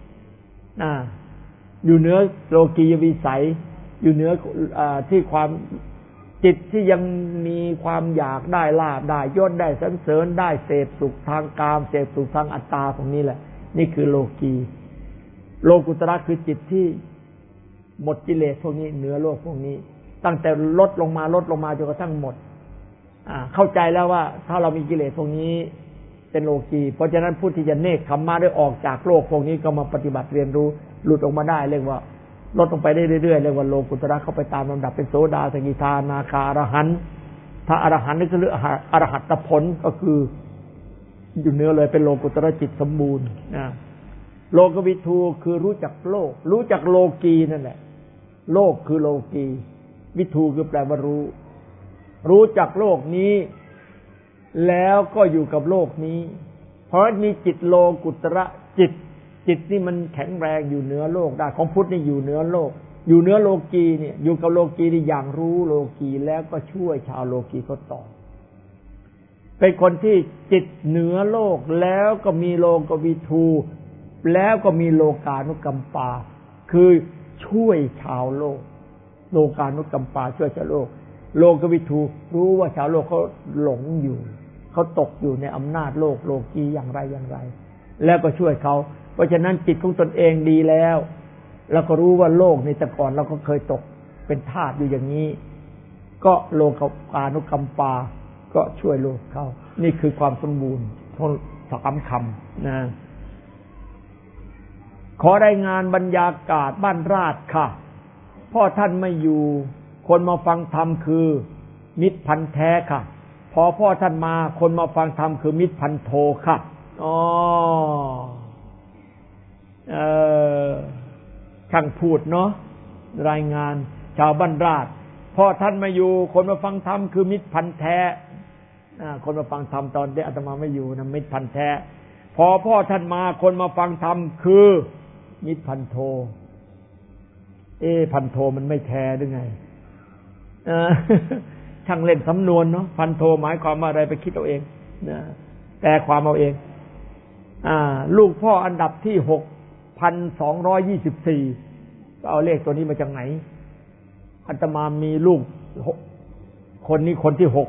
อยู่เหนือโลกียวิสัยอยู่เหนือที่ความจิตที่ยังมีความอยากได้ลาภได้ยศได้สรรเสริญได้เสพสุขทางกามเสพสุขทางอัตตาตรงนี้แหละนี่คือโลกีโลกุตระคือจิตที่หมดกิเลสพวกนี้เหนือโลกพวกนี้ตั้งแต่ลดลงมาจนกระทั่งหมดเข้าใจแล้วว่าถ้าเรามีกิเลสพวกนี้เป็นโลกีเพราะฉะนั้นผู้ที่จะเนกขัมมะได้ออกจากโลกพวกนี้ก็มาปฏิบัติเรียนรู้หลุดออกมาได้เรียกว่าลดลงไปได้เรื่อยๆเรียกว่าโลกุตระเข้าไปตามลำดับเป็นโสดาสกิทานาคาอรหันต์ถ้าอรหันต์นี่คืออรหัตผลก็คืออยู่เหนือเลยเป็นโลกุตระจิตสมบูรณ์โลกวิทูคือรู้จักโลกรู้จักโลกีนั่นแหละโลกคือโลกีวิทูคือแปลว่ารู้จักโลกนี้แล้วก็อยู่กับโลกนี้เพราะมีจิตโลกุตระจิตนี่มันแข็งแรงอยู่เหนือโลกได้ของพุทธนี่อยู่เหนือโลกอยู่เหนือโลกีเนี่ยอยู่กับโลกีนี่อย่างรู้โลกีแล้วก็ช่วยชาวโลกีเขาต่อเป็นคนที่จิตเหนือโลกแล้วก็มีโลกวิทูแล้วก็มีโลกานุกรรมปาคือช่วยชาวโลกโลกานุกรรมปาช่วยชาวโลกโลกวิทูรู้ว่าชาวโลกเขาหลงอยู่เขาตกอยู่ในอำนาจโลกโลกีอย่างไรแล้วก็ช่วยเขาเพราะฉะนั้นจิตของตนเองดีแล้วก็รู้ว่าโลกในแต่ก่อนเราก็เคยตกเป็นทาสอยู่อย่างนี้ก็โลกานุกรรมปาก็ช่วยโลกเขานี่คือความสมบูรณ์ 3 คำนะขอรายงานบรรยากาศบ้านราชค่ะพ่อท่านไม่อยู่คนมาฟังธรรมคือมิตรพันธุ์แท้ค่ะพอพ่อท่านมาคนมาฟังธรรมคือมิตรพันธุ์โทค่ะช่างพูดเนาะรายงานชาวบ้านราชพ่อท่านมาอยู่คนมาฟังธรรมคือมิตรพันธุ์แท้คนมาฟังธรรมตอนที่อาตมาไม่อยู่นะมิตรพันธุ์แท้พอพ่อท่านมาคนมาฟังธรรมคือมิตรพันธุ์โทพันธุ์โทมันไม่แท้หรือไงช่างเล่นสำนวนเนาะพันธุ์โทหมายความว่าอะไรไปคิดเอาเองนะแต่ความเอาเองลูกพ่ออันดับที่6,224เอาเลขตัวนี้มาจากไหนอาตมามีลูกคนนี้คนที่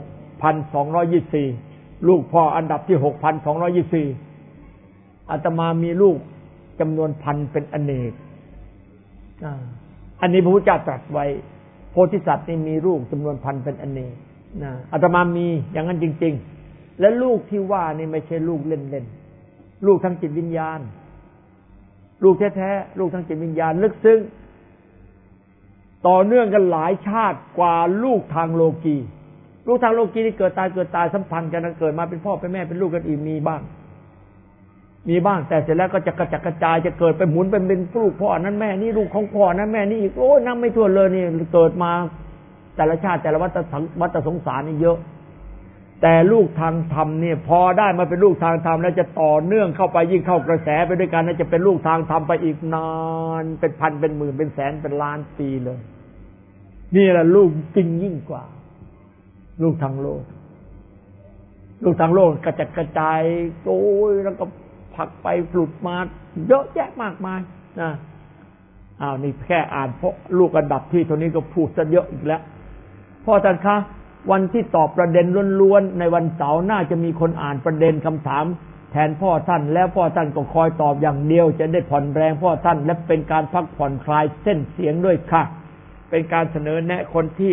6,224ลูกพ่ออันดับที่6,224อาตมามีลูกจำนวนพันเป็นอเนกอันนี้พระพุทธเจ้าตรัสไว้โพธิสัตว์นี่มีลูกจำนวนพันเป็นอเนกอาตมามีอย่างนั้นจริงๆและลูกที่ว่านี่ไม่ใช่ลูกเล่นๆลูกทั้งจิตวิญญาณลูกแท้ๆลูกทั้งจิตวิญญาณลึกซึ้งต่อเนื่องกันหลายชาติกว่าลูกทางโลกีลูกทางโลกีที่เกิดตายสัมพันธ์กันเกิดมาเป็นพ่อเป็นแม่เป็นลูกกันอีกมีบ้างแต่เสร็จแล้วก็จะกระจัดกระจายจะเกิดไปหมุนเป็นลูกพ่อนั้นแม่นี่ลูกของพ่อนั้นแม่นี่อีกโอ้ยนับไม่ถ้วนเลยนี่เกิดมาแต่ละชาติแต่ละวัฏสงสารนี่เยอะแต่ลูกทางธรรมเนี่ยพอได้มาเป็นลูกทางธรรมแล้วจะต่อเนื่องเข้าไปยิ่งเข้ากระแสไปด้วยกันจะเป็นลูกทางธรรมไปอีกนานเป็นพันเป็นหมื่นเป็นแสนเป็นล้านปีเลยนี่แหละลูกจริงยิ่งกว่าลูกทางโลกกระจัดกระจายโอ้ยแล้วก็ผักไปปลุดมาเยอะแยะมากมายนะนี่แค่อ่านเพราะลูกอันดับที่เท่านี้ก็พูดซะเยอะอีกแล้วพ่อท่านคะวันที่ตอบประเด็นล้วนๆในวันเสาร์น่าจะมีคนอ่านประเด็นคำถามแทนพ่อท่านแล้วพ่อท่านก็คอยตอบอย่างเดียวจะได้ผ่อนแรงพ่อท่านและเป็นการพักผ่อนคลายเส้นเสียงด้วยค่ะเป็นการเสนอแนะคนที่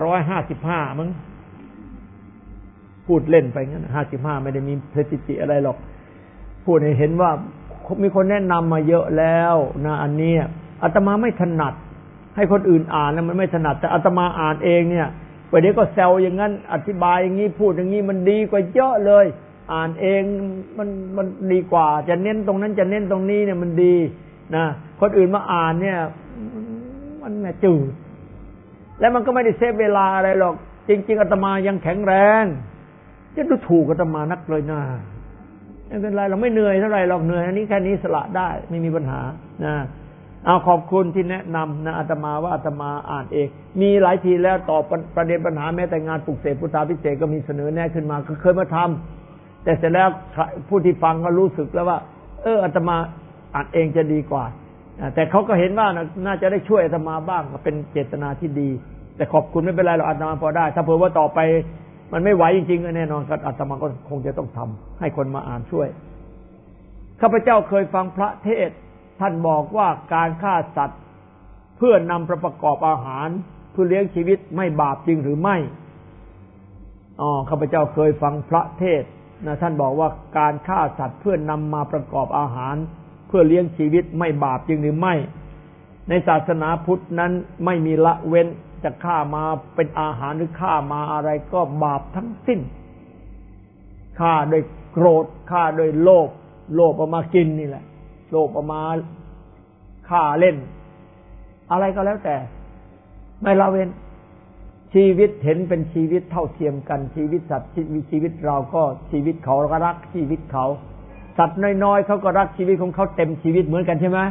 555มั้งพูดเล่นไปงั้น55ไม่ได้มีสถิติอะไรหรอกพูดให้เห็นว่ามีคนแนะนำมาเยอะแล้วนะอันนี้อาตมาไม่ถนัดให้คนอื่นอ่านนะมันไม่ถนัดแต่อาตมาอ่านเองเนี่ยประเดี๋ยวก็แซวอย่างนั้นอธิบายอย่างนี้พูดอย่างนี้มันดีกว่าเยอะเลยอ่านเองมันดีกว่าจะเน้นตรงนั้นจะเน้นตรงนี้เนี่ยมันดีนะคนอื่นมาอ่านเนี่ยมันแม่จืดแล้วมันก็ไม่ได้เซฟเวลาอะไรหรอกจริงๆอาตมายังแข็งแรงจะดูถูกอาตมานักเลยนะไม่เป็นไรเราไม่เหนื่อยเท่าไหร่หรอกเหนื่อยอันนี้แค่นี้สละได้ไม่มีปัญหานะเอาขอบคุณที่แนะนำนะอาตมาว่าอาตมาอ่านเองมีหลายทีแล้วตอบประเด็นปัญหาแม้แต่งานปลุกเสกพุทธาภิเษกก็มีเสนอแนะขึ้นมาก็เคยมาทำแต่เสร็จแล้วผู้ที่ฟังก็รู้สึกแล้วว่าอาตมาอ่านเองจะดีกว่าแต่เขาก็เห็นว่าน่าจะได้ช่วยอาตมาบ้างเป็นเจตนาที่ดีแต่ขอบคุณไม่เป็นไรหรอกอาตมาพอได้ถ้าเผื่อว่าต่อไปมันไม่ไหวจริงๆแน่นอนก็อาตมาก็คงจะต้องทำให้คนมาอ่านช่วยข้าพเจ้าเคยฟังพระเทศท่านบอกว่าการฆ่าสัตว์เพื่อนำประกอบอาหารเพื่อเลี้ยงชีวิตไม่บาปจริงหรือไม่ข้าพเจ้าเคยฟังพระเทศนะท่านบอกว่าการฆ่าสัตว์เพื่อนำมาประกอบอาหารเพื่อเลี้ยงชีวิตไม่บาปจริงหรือไม่ในศาสนาพุทธนั้นไม่มีละเว้นจะฆ่ามาเป็นอาหารหรือฆ่ามาอะไรก็บาปทั้งสิ้นฆ่าด้วยโกรธฆ่าด้วยโลภเอามากินนี่แหละโลภเอามาฆ่าเล่นอะไรก็แล้วแต่ไม่ละเว้นชีวิตเห็นเป็นชีวิตเท่าเทียมกันชีวิตสัตว์ชีวิตเราก็ชีวิตเขาก็รักชีวิตเขาสัตว์น้อยๆเขาก็รักชีวิตของเขาเต็มชีวิตเหมือนกันใช่ไหม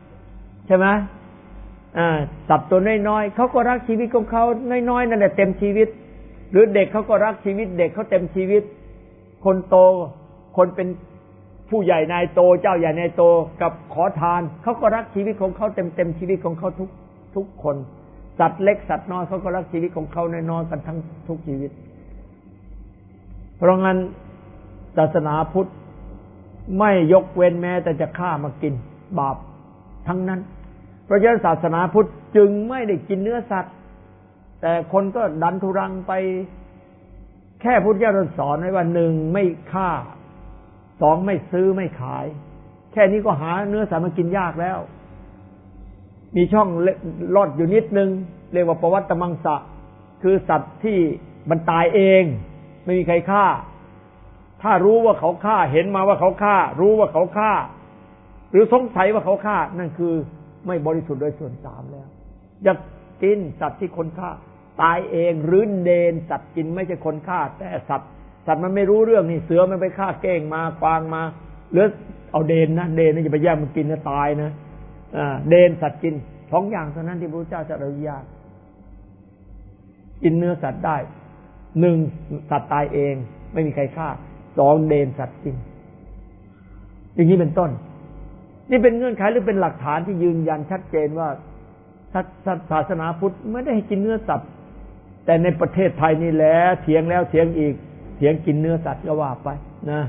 สัตว์ตัวน้อยๆเขาก็รักชีวิตของเขาน้อยๆนั่นแหละเต็มชีวิตหรือเด็กเขาก็รักชีวิตเด็กเขาเต็มชีวิตคนโตคนเป็นผู้ใหญ่นายโตเจ้าใหญ่นายโตกับขอทานเขาก็รักชีวิตของเขาเต็มชีวิตของเขาทุกคนสัตว์เล็กสัตว์น้อยเขาก็รักชีวิตของเขาน้อยๆกันทั้งทุกชีวิตเพราะงั้นศาสนาพุทธไม่ยกเว้นแม้แต่จะฆ่ามากินบาปทั้งนั้นเพราะฉะนั้นศาสนาพุทธจึงไม่ได้กินเนื้อสัตว์แต่คนก็ดันทุรังไปแค่พุทธเจ้าสอนไว้ว่า1ไม่ฆ่าสองไม่ซื้อไม่ขายแค่นี้ก็หาเนื้อสัตว์มากินยากแล้วมีช่องลอดอยู่นิดนึงเรียกว่าปวัตตมังสะคือสัตว์ที่มันตายเองไม่มีใครฆ่าถ้ารู้ว่าเขาฆ่าเห็นมาว่าเขาฆ่ารู้ว่าเขาฆ่าหรือสงสัยว่าเขาฆ่านั่นคือไม่บริสุทธิ์โดยส่วนสามแล้วอย่ากินสัตว์ที่คนฆ่าตายเองหรือเดนสัตว์กินไม่ใช่คนฆ่าแต่สัตว์มันไม่รู้เรื่องนี่เสือมันไปฆ่าเก้งมากวางมาหรือเอาเดนนะเดนนี่จะไปแย่งมันกินนะตายนะเดนสัตว์กินสองอย่างเท่านั้นที่พระพุทธเจ้าจะอนุญาตกินเนื้อสัตว์ได้หนึ่งสัตว์ตายเองไม่มีใครฆ่าสองเดนสัตว์กินอย่างนี้เป็นต้นนี่เป็นเงื่อนไขหรือเป็นหลักฐานที่ยืนยันชัดเจนว่าศาสนาพุทธไม่ได้ให้กินเนื้อสัตว์แต่ในประเทศไทยนี่แหละเถียงแล้วเถียงอีกเถียงกินเนื้อสัตว์ก็ว่าไปนะ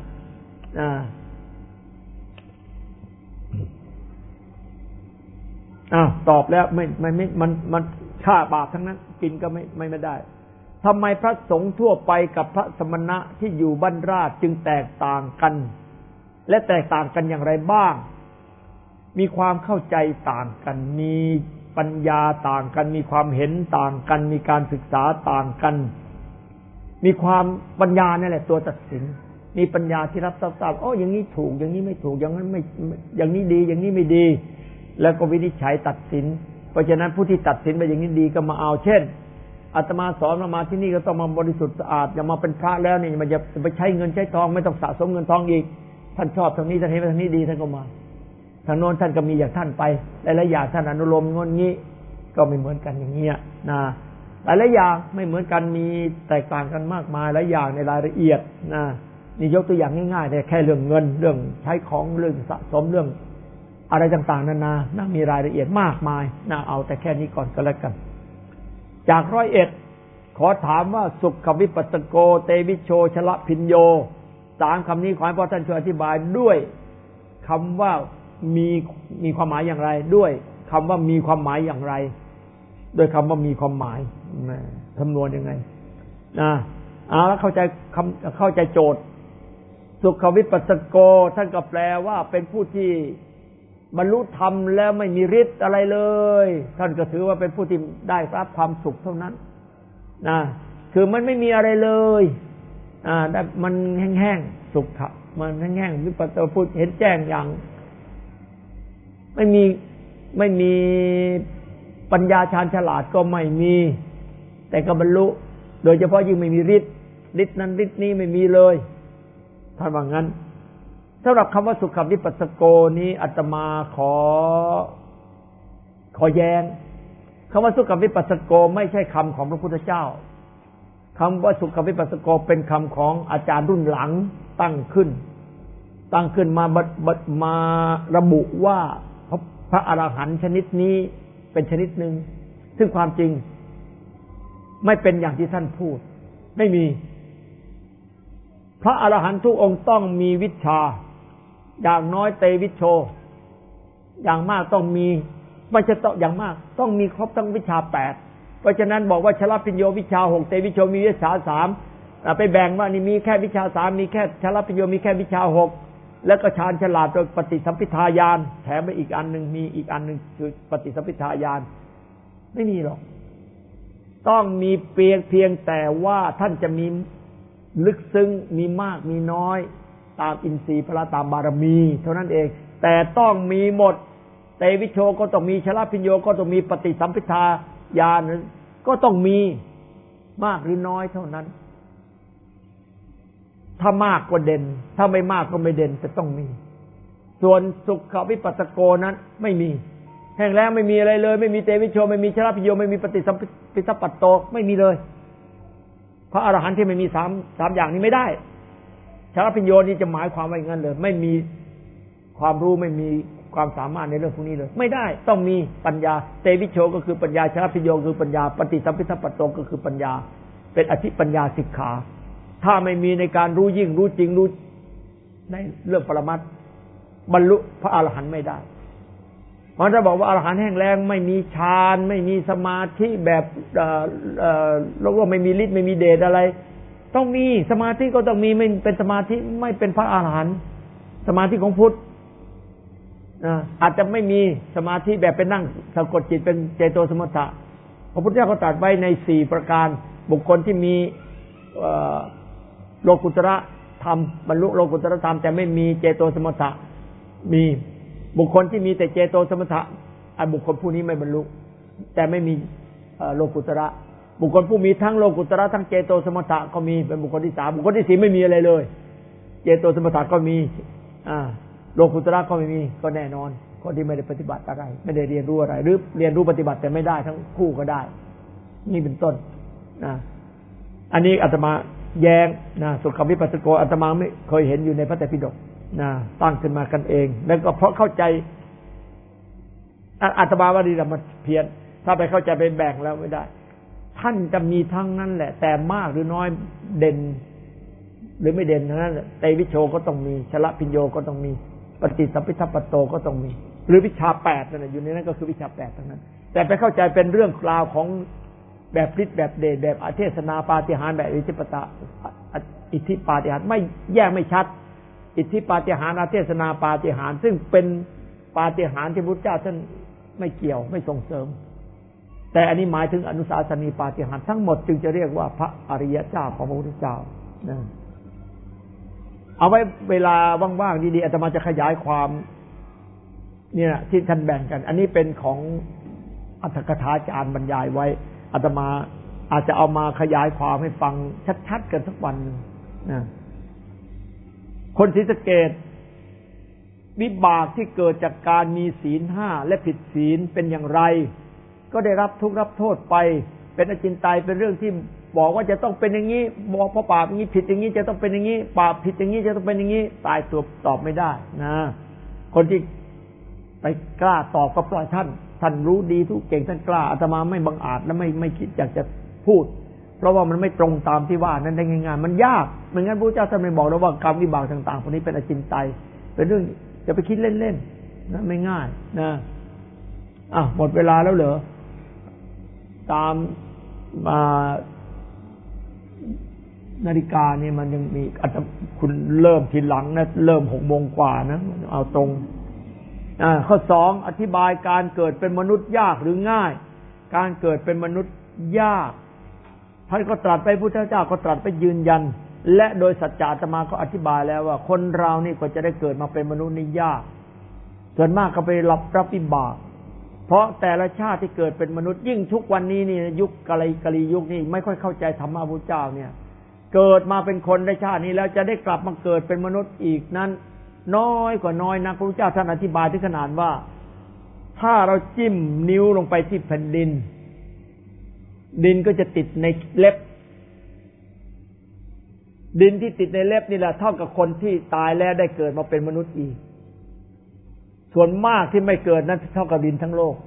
ตอบแล้วมันฆ่าบาปทั้งนั้นกินก็ไม่ได้ทำไมพระสงฆ์ทั่วไปกับพระสมณะที่อยู่บ้านราชจึงแตกต่างกันและแตกต่างกันอย่างไรบ้างมีความเข้าใจต่างกันมีปัญญาต่างกันมีความเห็นต่างกันมีการศึกษาต่างกันมีความปัญญานั่นแหละตัวตัดสินมีปัญญาที่รับทราบอย่างนี้ถูกอย่างนี้ไม่ถูกอย่างนั้นไม่อย่างนี้ดีอย่างนี้ไม่ดีแล้วก็วินิจฉัยตัดสินเพราะฉะนั้นผู้ที่ตัดสินไปอย่างนี้ดีก็มาเอาเช่นอาตมาสอนมาที่นี่ก็ต้องมาบริสุทธิ์สะอาดอย่ามาเป็นพระแล้วนี่มันจะไปใช้เงินใช้ทองไม่ต้องสะสมเงินทองอีกท่านชอบทางนี้ท่านเห็นทางนี้ดีท่านก็มาทางโน้นท่านก็มีอย่างท่านไปหลายๆอย่างท่านอนุโลมงนงี้ก็ไม่เหมือนกันอย่างเงี้ยนะหลายๆอย่างไม่เหมือนกันมีแตกต่างกันมากมายหลายอย่างในรายละเอียดนะนี่ยกตัวอย่างง่ายๆแต่แค่เรื่องเงินเรื่องใช้ของเรื่องสะสมเรื่องอะไรต่างๆนานานะมีรายละเอียดมากมายนะเอาแต่แค่นี้ก่อนก็แล้วกันจาก101ขอถามว่าสุขวิปัสสโกเตวิโชชละพิญโยสามคำนี้ขอให้พ่อท่านช่วยอธิบายด้วยคำว่ามีความหมายอย่างไรด้วยคำว่ามีความหมายอย่างไรโดยคำว่ามีความหมายคำนวณยังไงแล้วเข้าใจโจทย์สุขวิปัสสโกท่านก็แปลว่าเป็นผู้ที่บรรลุธรรมแล้วไม่มีฤทธิ์อะไรเลยท่านก็ถือว่าเป็นผู้ที่ได้รับความสุขเท่านั้นคือมันไม่มีอะไรเลยมันแห้งๆสุขะมันแห้งๆวิปัสสโกพูดเห็นแจ้งอย่างไม่มีปัญญาชาญฉลาดก็ไม่มีแต่ก็บรรลุโดยเฉพาะยิ่งไม่มีฤทธิ์นั้นฤทธิ์นี้ไม่มีเลยท่านว่างั้นสำหรับคำว่าสุขวิปัสสโกนี้อาตมาขอแย้งคำว่าสุขวิปัสสโกไม่ใช่คำของพระพุทธเจ้าคำว่าสุขวิปัสสโกเป็นคำของอาจารย์รุ่นหลังตั้งขึ้นมาระบุว่าพระอรหันต์ชนิดนี้เป็นชนิดหนึ่งซึ่งความจริงไม่เป็นอย่างที่ท่านพูดไม่มีพระอรหันต์ทุกองค์ต้องมีวิชาอย่างน้อยเตวิชโชอย่างมากต้องมีไม่ใช่ต้องอย่างมากต้องมีครบทั้งวิชา8เพราะฉะนั้นบอกว่าชลพิญโยวิชา6เตวิชโชมีวิชา3ไปแบ่งว่านี่มีแค่วิชา3มีแค่ชลพิญโยมีแค่วิชา6แล้วก็ฌานฉลาดโดยปฏิสัมภิทาญาณแถมไปอีกอันนึงมีอีกอันนึงคือปฏิสัมภิทาญาณไม่มีหรอกต้องมีเพียงแต่ว่าท่านจะมีลึกซึ้งมีมากมีน้อยตามอินทรีย์พละตามบารมีเท่านั้นเองแต่ต้องมีหมดเตวิชโชก็ต้องมีชลพิญโยก็ต้องมีปฏิสัมภิทาญาณก็ต้องมีมากหรือน้อยเท่านั้นถ้ามากก็เด่นถ้าไม่มากก็ไม่เด่นแต่ต้องมีส่วนสุขวิปัสสโกนั้นไม่มีแห้งแล้งไม่มีอะไรเลยไม่มีเตวิชโชไม่มีชลพิญโยไม่มีปฏิสัมภิทาปัตโตไม่มีเลยพระอรหันต์ที่ไม่มี3อย่างนี้ไม่ได้ชลพิญโยนี่จะหมายความว่าอย่างนั้นเลยไม่มีความรู้ไม่มีความสามารถในเรื่องพวกนี้เลยไม่ได้ต้องมีปัญญาเตวิชโชก็คือปัญญาชลพิญโยคือปัญญาปฏิสัมภิทาปัตโตก็คือปัญญาเป็นอธิปัญญาสิกขาถ้าไม่มีในการรู้ยิ่งรู้จริงรู้ในเรื่องปรมัตถ์บรรลุพระอรหันต์ไม่ได้เพราะถ้าบอกว่าอรหันต์แห้งแล้งไม่มีฌานไม่มีสมาธิแบบโลกไม่มีฤทธิ์ไม่มีเดชอะไรต้องมีสมาธิก็ต้องมีไม่เป็นสมาธิไม่เป็นพระอรหันต์สมาธิของพุทธอาจจะไม่มีสมาธิแบบเป็นนั่งสะกดจิตเป็นเจโตสมถะพระพุทธเจ้าก็ตรัสไว้ใน4ประการบุคคลที่มีโลกุตระธรรมบรรลุโลกุตระธรรมแต่ไม่มีเจโตสมถะมีบุคคลที่มีแต่เจโตสมถะบุคคลผู้นี้ไม่บรรลุแต่ไม่มีโลกุตระบุคคลผู้มีทั้งโลกุตระทั้งเจโตสมถะก็มีเป็นบุคคลที่3บุคคลที่4ไม่มีอะไรเลยเจโตสมถะก็มีโลกุตระก็ไม่มีก็แน่นอนคนที่ไม่ได้ปฏิบัติอะไรไม่ได้เรียนรู้อะไรหรือเรียนรู้ปฏิบัติแต่ไม่ได้ทั้งคู่ก็ได้นี่เป็นต้นอันนี้อาตมาแย้งสุขวิปัสสโกอาตมาไม่เคยเห็นอยู่ในพระไตรปิฎกตั้งขึ้นมากันเองแล้วก็เพราะเข้าใจอาตมาว่าดีแต่มันเพี้ยนถ้าไปเข้าใจไปแบ่งแล้วไม่ได้ท่านจะมีทั้งนั้นแหละแต่มากหรือน้อยเด่นหรือไม่เด่นทั้งนั้นไตรวิโชก็ต้องมีชละพิญโยก็ต้องมีปฏิสัมภิทัปปโตก็ต้องมีหรือวิชา8นั่นอยู่ในนั้นก็คือวิชา8ทั้งนั้นแต่ไปเข้าใจเป็นเรื่องราวของแบบฤทธิ์แบบเดชแบบอเทศนาปาฏิหาริย์แบบอิทธิปาฏิหาริย์ไม่แยกไม่ชัดอิทธิปาฏิหาริย์อเทศนาปาฏิหาริย์ซึ่งเป็นปาฏิหาริย์ที่พุทธเจ้าท่านไม่เกี่ยวไม่ส่งเสริมแต่อันนี้หมายถึงอนุสาสนีปาฏิหาริย์ทั้งหมดจึงจะเรียกว่าพระอริยเจ้าของพระพุทธเจ้าเอาไว้เวลาว่างๆดีๆอาตมาจะขยายความเนี่ยที่ท่านแบ่งกันอันนี้เป็นของอัตถกถาจารย์บรรยายไว้อาตมาอาจจะเอามาขยายความให้ฟังชัดๆกันสักวันนึงคนศรีสะเกษวิบากที่เกิดจากการมีศีล5และผิดศีลเป็นอย่างไรก็ได้รับทุกข์รับโทษไปเป็นอจินไตยเป็นเรื่องที่บอกว่าจะต้องเป็นอย่างนี้บอกเพราะบาปอย่างนี้ผิดอย่างนี้จะต้องเป็นอย่างนี้บาปผิดอย่างนี้จะต้องเป็นอย่างนี้ตายตัวตอบไม่ได้นะคนที่ไปกล้าตอบก็ปล่อยท่านรู้ดีทุกเก่งท่านกล้าอาตมาไม่บังอาจและไม่คิดอยากจะพูดเพราะว่ามันไม่ตรงตามที่ว่านั้นได้ง่ายๆมันยากไม่งั้นพระเจ้าท่านไม่บอกเราว่ากรรมวิบากต่างๆพวกนี้เป็นอจินไตยเป็นเรื่องจะไปคิดเล่นๆนะไม่ง่ายนะหมดเวลาแล้วเหรอตามนาฬิกาเนี่ยมันยังมีอาจจะคุณเริ่มทีหลังนะเริ่ม6 โมงกว่านะเอาตรงข้อ2อธิบายการเกิดเป็นมนุษย์ยากหรือง่ายการเกิดเป็นมนุษย์ยากท่านก็ตรัสไปพุทธเจ้าก็ตรัสไปยืนยันและโดยสัจจะอาตมาก็อธิบายแล้วว่าคนเรานี่ก็จะได้เกิดมาเป็นมนุษย์นี่ยากส่วนมากก็ไปรับวิบากเพราะแต่ละชาติที่เกิดเป็นมนุษย์ยิ่งทุกวันนี้นี่ยุคกาลียุคนี้ไม่ค่อยเข้าใจธรรมะพุทธเจ้าเนี่ยเกิดมาเป็นคนในชาตินี้แล้วจะได้กลับมาเกิดเป็นมนุษย์อีกนั้นน้อยกว่าน้อยนะพระพุทธเจ้าท่านอธิบายถึงขนาดว่าถ้าเราจิ้มนิ้วลงไปที่แผ่นดินดินก็จะติดในเล็บดินที่ติดในเล็บนี่แหละเท่ากับคนที่ตายแล้วได้เกิดมาเป็นมนุษย์อีกส่วนมากที่ไม่เกิดนั้นเท่ากับดินทั้งโลก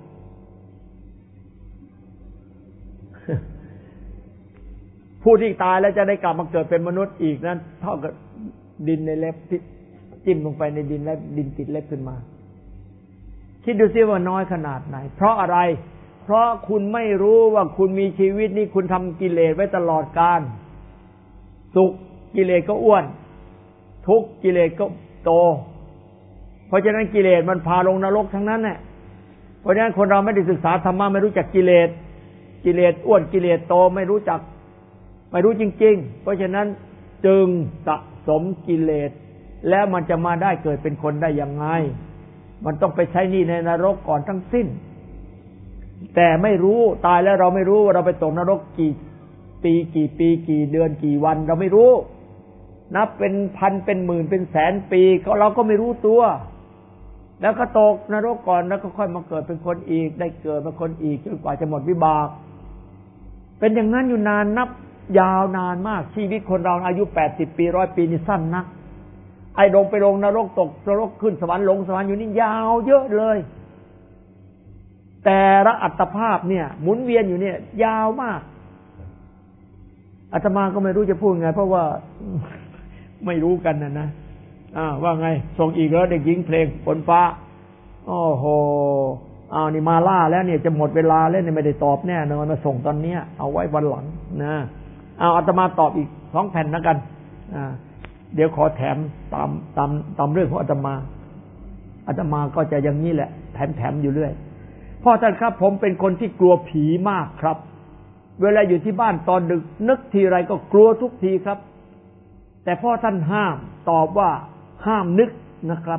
ผู้ที่ตายแล้วจะได้กลับมาเกิดเป็นมนุษย์อีกนั้นเท่ากับดินในเล็บที่จิ้มลงไปในดินและดินติดเล็บขึ้นมาคิดดูซิว่าน้อยขนาดไหนเพราะอะไรเพราะคุณไม่รู้ว่าคุณมีชีวิตนี้คุณทำกิเลสไว้ตลอดกาลสุขกิเลสก็อ้วนทุกข์กิเลสก็โตเพราะฉะนั้นกิเลสมันพาลงนรกทั้งนั้นแหละเพราะฉะนั้นคนเราไม่ได้ศึกษาธรรมะไม่รู้จักกิเลสอ้วนกิเลสโตไม่รู้จักไม่รู้จริงๆเพราะฉะนั้นจึงสะสมกิเลสแล้วมันจะมาได้เกิดเป็นคนได้ยังไงมันต้องไปใช้หนี้ในนรกก่อนทั้งสิ้นแต่ไม่รู้ตายแล้วเราไม่รู้ว่าเราไปตกนรกกี่ปีกี่เดือนกี่วันเราไม่รู้นับเป็นพันเป็นหมื่นเป็นแสนปีเราก็ไม่รู้ตัวแล้วก็ตกนรกก่อนแล้วก็ค่อยมาเกิดเป็นคนอีกได้เกิดเป็นคนอีกจนกว่าจะหมดวิบากเป็นอย่างนั้นอยู่นานนับยาวนานมากชีวิตคนเราอายุ80 ปี100 ปีนี่สั้นนักไอ้ลงไปลงนรกตกนรกขึ้นสวรรค์ลงสวรรค์อยู่นี่ยาวเยอะเลยแต่ละอัตภาพเนี่ยหมุนเวียนอยู่เนี่ยยาวมากอาตมาก็ไม่รู้จะพูดไงเพราะว่าไม่รู้กันนะว่าไงส่งอีกแล้วเด็กหญิงเพลงฝนฟ้าโอ้โหนี่มาล่าแล้วเนี่ยจะหมดเวลาแล้วเนี่ยไม่ได้ตอบแน่นอนมาส่งตอนเนี้ยเอาไว้วันหลังนะอาตมาตอบอีก2 แผ่นแล้วกันเดี๋ยวขอแถมตามเรื่องของอาตมาก็จะอย่างนี้แหละแถมอยู่เรื่อยพ่อท่านครับผมเป็นคนที่กลัวผีมากครับเวลาอยู่ที่บ้านตอนดึกนึกทีไรก็กลัวทุกทีครับแต่พ่อท่านห้ามตอบว่าห้ามนึกนะครับ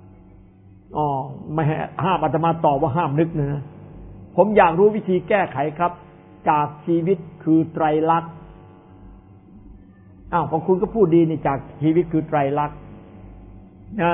ไม่ห้ามอาตมาตอบว่าห้ามนึกนะผมอยากรู้วิธีแก้ไขครับจากชีวิตคือไตรลักษณ์พอคุณก็พูดดีนี่จากชีวิตคือไตรลักษณ์นะ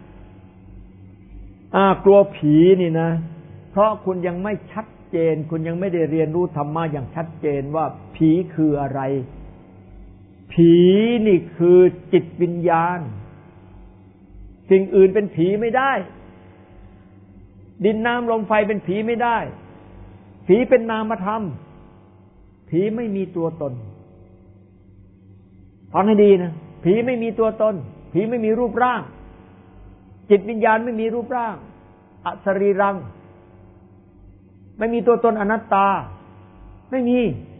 กลัวผีนี่นะเพราะคุณยังไม่ชัดเจนคุณยังไม่ได้เรียนรู้ธรรมะอย่างชัดเจนว่าผีคืออะไรผีนี่คือจิตวิญญาณสิ่งอื่นเป็นผีไม่ได้ดินน้ำลมไฟเป็นผีไม่ได้ผีเป็นนามธรรมผีไม่มีตัวตนฟังให้ดีนะผีไม่มีตัวตนผีไม่มีรูปร่างจิตวิญญาณไม่มีรูปร่างอสรีรังไม่มีตัวตนอนัตตาไม่มี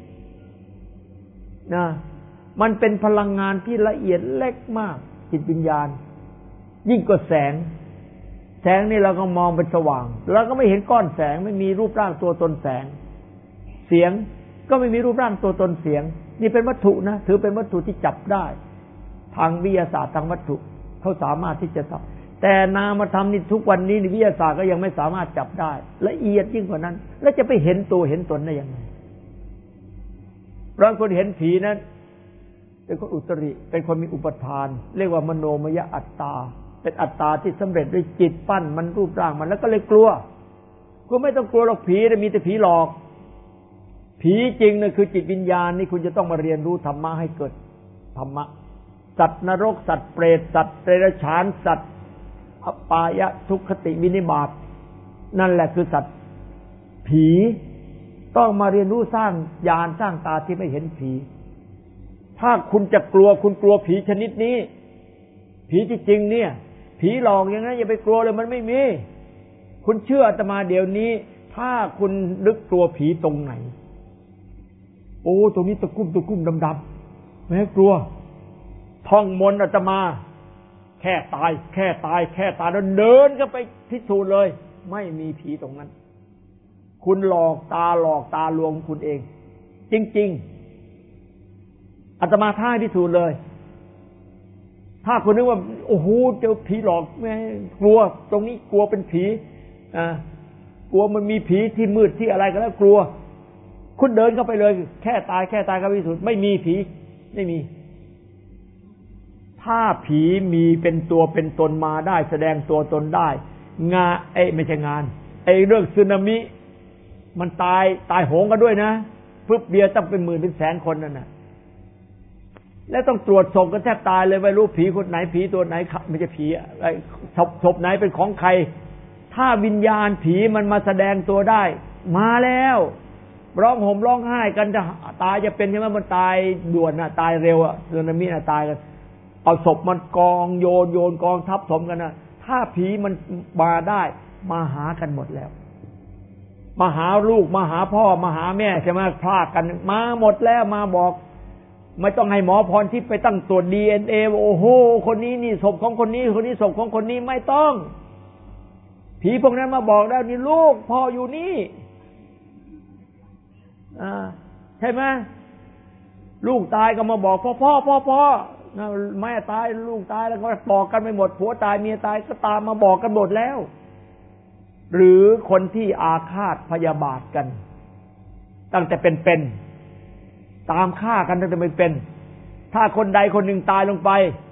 นะมันเป็นพลังงานที่ละเอียดเล็กมากจิตวิญญาณยิ่งกว่าแสงนี่เราก็มองเป็นสว่างเราก็ไม่เห็นก้อนแสงไม่มีรูปร่างตัวตนแสงเสียงก็ไม่มีรูปร่างตัวตนเสียงนี่เป็นวัตถุนะถือเป็นวัตถุที่จับได้ทางวิทยาศาสตร์ทางวัตถุเขาสามารถที่จะจับแต่นามธรรมนี่ทุกวันนี้วิทยาศาสตร์ก็ยังไม่สามารถจับได้ละเอียดยิ่งกว่านั้นแล้วจะไปเห็นตัวเห็นตนได้ยังไงบางคนเห็นผีนั้นเป็นคนอุตริเป็นคนมีอุปทานเรียกว่ามโนมยอัตตาเป็นอัตตาที่สำเร็จด้วยจิตปั้นมันรูปร่างมันแล้วก็เลยกลัวคุณไม่ต้องกลัวหรอกผีแต่มีแต่ผีหลอกผีจริงนะคือจิตวิญญาณนี่คุณจะต้องมาเรียนรู้ธรรมะให้เกิดธรรมะสัตว์นรกสัตว์เปรตสัตว์เดรัจฉานสัตว์ปายะทุกขติวินิบาตนั่นแหละคือสัตว์ผีต้องมาเรียนรู้สร้างญาณสร้างตาที่ไม่เห็นผีถ้าคุณจะกลัวคุณกลัวผีชนิดนี้ผีที่จริงเนี่ยผีหลอกอย่างนั้นอย่าไปกลัวเลยมันไม่มีคุณเชื่ออาตมาเดี๋ยวนี้ถ้าคุณนึกกลัวผีตรงไหนโอ้ตรงนี้ตะคุ่มดำๆไม่ให้กลัวท่องมนต์อาตมาแค่ตายแล้วเดินก็ไปพิสูจน์เลยไม่มีผีตรงนั้นคุณหลอกตาลวงคุณเองจริงๆอาตมาท้าพิสูจน์เลยถ้าคุณนึกว่าโอ้โหเจอผีหลอกไม่กลัวตรงนี้กลัวเป็นผีกลัวมันมีผีที่มืดที่อะไรก็แล้วกลัวคุณเดินเข้าไปเลยแค่ตายก็พิสูจน์ไม่มีผีไม่มีถ้าผีมีเป็นตัวเป็นตนมาได้แสดงตัวตนได้ไม่ใช่งานเรื่องสึนามิมันตายโหงกันด้วยนะปึ๊บเบียร์ต้องเป็นหมื่นเป็นแสนคนนั่นน่ะแล้วต้องตรวจศพกันแทบตายเลยไม่รู้ผีคนไหนผีตัวไหนไม่ใช่ผีศพไหนเป็นของใครถ้าวิญญาณผีมันมาแสดงตัวได้มาแล้วร้องห่มร้องไห้กันจะตายจะเป็นใช่ไหมมันตายด่วนน่ะตายเร็วสึนามิน่ะตายกันเอาศพมันกองโยนกองทับถมกันนะถ้าผีมันมาได้มาหากันหมดแล้วมาหาลูกมาหาพ่อมาหาแม่ใช่ไหมพลากกันมาหมดแล้วมาบอกไม่ต้องให้หมอพรทิพย์ไปตั้งตรวจ DNA โอ้โหคนนี้นี่ศพของคนนี้คนนี้ศพของคนนี้ไม่ต้องผีพวกนั้นมาบอกแล้วนี่ลูกพ่ออยู่นี่ใช่ไหมลูกตายก็มาบอกพ่อแม่ตายลูกตายแล้วก็บอกกันไปหมดผัวตายเมียตายก็ตามมาบอกกันหมดแล้วหรือคนที่อาฆาตพยาบาทกันตั้งแต่เป็นตามฆ่ากันตั้งแต่ไม่เป็นถ้าคนใดคนหนึ่งตายลงไป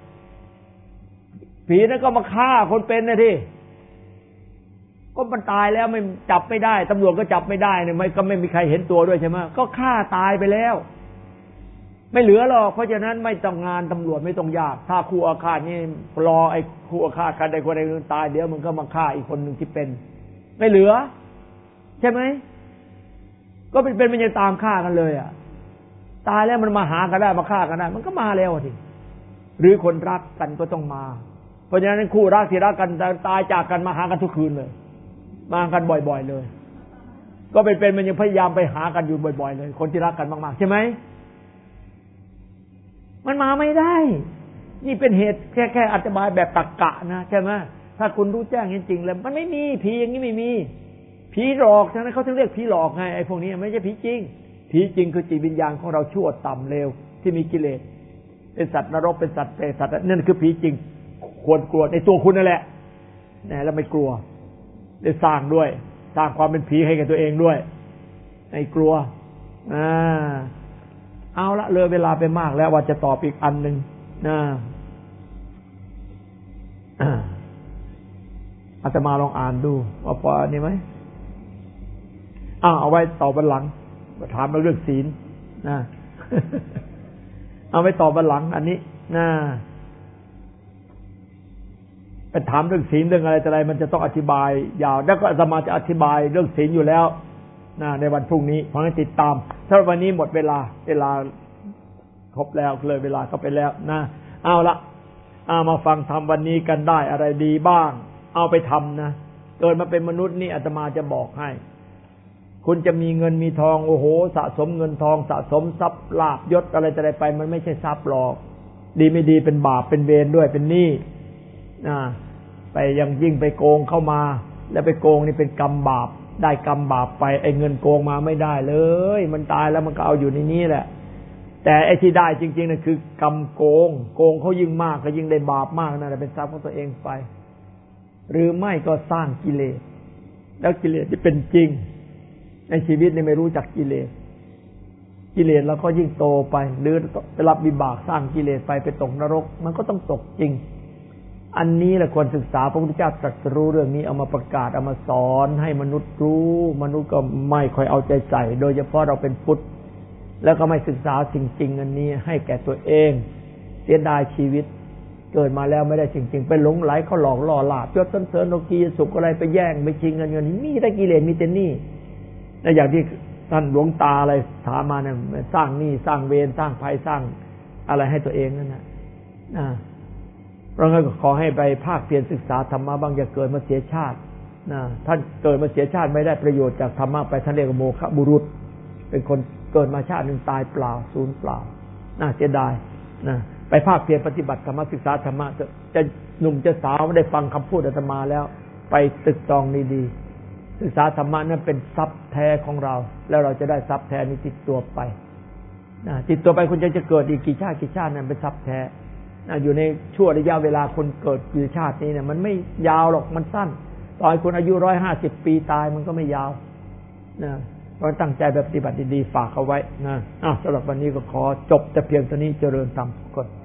ผีนั้นก็มาฆ่าคนเป็นนะที่ก็มันตายแล้วไม่จับไม่ได้ตำรวจก็จับไม่ได้เนี่ยก็ไม่มีใครเห็นตัวด้วยใช่ไหมก็ฆ่าตายไปแล้วไม่เหลือหรอกเพราะฉะนั้นไม่ต้องงานตำรวจไม่ต้องยากถ้าคู่อาฆาตนี่รอไอ้คู่อาฆาตกันใดคนใดตายเดี๋ยวมันก็มาฆ่าอีกคนหนึ่งที่เป็นไม่เหลือใช่ไหมก็เป็นมันยังตามฆ่ากันเลยตายแล้วมันมาหากันได้มาฆ่ากันได้มันก็มาแล้วทีหรือคนรักกันก็ต้องมาเพราะฉะนั้นคู่รักที่รักกันตายจากกันมาหากันทุกคืนเลยมากันบ่อยๆเลยก็เป็นมันยังพยายามไปหากันอยู่บ่อยๆเลยคนที่รักกันมากๆใช่ไหมมันมาไม่ได้นี่เป็นเหตุแค่อธิบายแบบตรรกะนะใช่ไหมถ้าคุณรู้แจ้งจริงๆแล้วมันไม่มีผีอย่างนี้ไม่มีผีหลอกฉะนั้นเขาถึงเรียกผีหลอกไงไอ้พวกนี้ไม่ใช่ผีจริงผีจริงคือจิตวิญญาณของเราชั่วต่ำเลวที่มีกิเลสเป็นสัตว์นรกเป็นสัตว์เปรตสัตว์นั่นคือผีจริงควรกลัวในตัวคุณนั่นแหละนะแล้วไม่กลัวได้สร้างด้วยสร้างความเป็นผีให้กับตัวเองด้วยไม่กลัวเอาละเลยเวลาไปมากแล้วว่าจะตอบอีกอันหนึ่งนะอาตมาลองอ่านดูว่าพออันนี้ไหมเอาไว้ตอบวันหลังถามเรื่องศีลนะ เอาไว้ตอบวันหลังอันนี้นะไปถามเรื่องศีลเรื่องอะไรมันจะต้องอธิบายยาวแล้วก็อาตมาจะอธิบายเรื่องศีลอยู่แล้วนะในวันพรุ่งนี้เพราะงั้นติดตามถ้าวันนี้หมดเวลาครบแล้วเลยเวลาเข้าไปแล้วนะเอาละมาฟังธรรมวันนี้กันได้อะไรดีบ้างเอาไปทำนะเกิดมาเป็นมนุษย์นี่อาตมาจะบอกให้คุณจะมีเงินมีทองโอ้โหสะสมเงินทองสะสมทรัพย์ลาภยศอะไรจะได้ไปมันไม่ใช่ทรัพย์หรอกดีไม่ดีเป็นบาปเป็นเวรด้วยเป็นหนี้ไปยังยิ่งไปโกงเข้ามาแล้วไปโกงนี่เป็นกรรมบาปได้กรรมบาปไปไอ้เงินโกงมาไม่ได้เลยมันตายแล้วมันก็เอาอยู่ในนี้แหละแต่ไอ้ที่ได้จริงๆนั่นคือกรรมโกงเขายิ่งมากก็ยิ่งได้บาปมากนั่นแหละเป็นทรัพย์ของตัวเองไปหรือไม่ก็สร้างกิเลสแล้วกิเลสที่เป็นจริงในชีวิตนี่ไม่รู้จักกิเลสแล้วก็ยิ่งโตไปหรือไปรับวิบากสร้างกิเลสไปตกนรกมันก็ต้องตกจริงอันนี้แหละควรศึกษาพระพุทธเจ้าตรัสรู้เรื่องนี้เอามาประกาศเอามาสอนให้มนุษย์รู้มนุษย์ก็ไม่ค่อยเอาใจใส่โดยเฉพาะเราเป็นพุทธแล้วก็ไม่ศึกษาสิ่งจริงอันนี้ให้แก่ตัวเองเสียดายชีวิตเกิดมาแล้วไม่ได้จริงๆไปหลงไหลเขาหลอกล่อลาบยศสันเสริญโลกียสุขอะไรไปแย่งไปชิงเงินมีแต่กิเลสมีแต่หนี้และอย่างที่ท่านหลวงตาอะไรถามมาเนี่ยสร้างหนี้สร้างเวรสร้างภัยสร้างอะไรให้ตัวเองนั่นนะเราก็ขอให้ไปภาคเพียรศึกษาธรรมะบ้างอย่าเกิดมาเสียชาติท่านเกิดมาเสียชาติไม่ได้ประโยชน์จากธรรมะไปท่านเรียกว่าโมฆะบุรุษเป็นคนเกิดมาชาติหนึ่งตายเปล่าสูญเปล่าน่าเสียดายไปภาคเพียรปฏิบัติธรรมะศึกษาธรรมะจะหนุ่มจะสาวได้ฟังคำพูดอาตมาแล้วไปตึกตรองดีๆศึกษาธรรมะนั้นเป็นทรัพย์แท้ของเราแล้วเราจะได้ทรัพย์แท้นี้ติดตัวไปติดตัวไปคุณจะเกิดอีกกี่ชาตินั้นเป็นทรัพย์แท้อยู่ในช่วงระยะเวลาคนเกิดอยู่ชาตินี้เนี่ยมันไม่ยาวหรอกมันสั้นตอนคนอายุ150 ปีตายมันก็ไม่ยาวเราตั้งใจแบบปฏิบัติดีๆฝากเอาไว้สำหรับวันนี้ก็ขอจบแต่เพียงเท่านี้เจริญธรรมทุกคน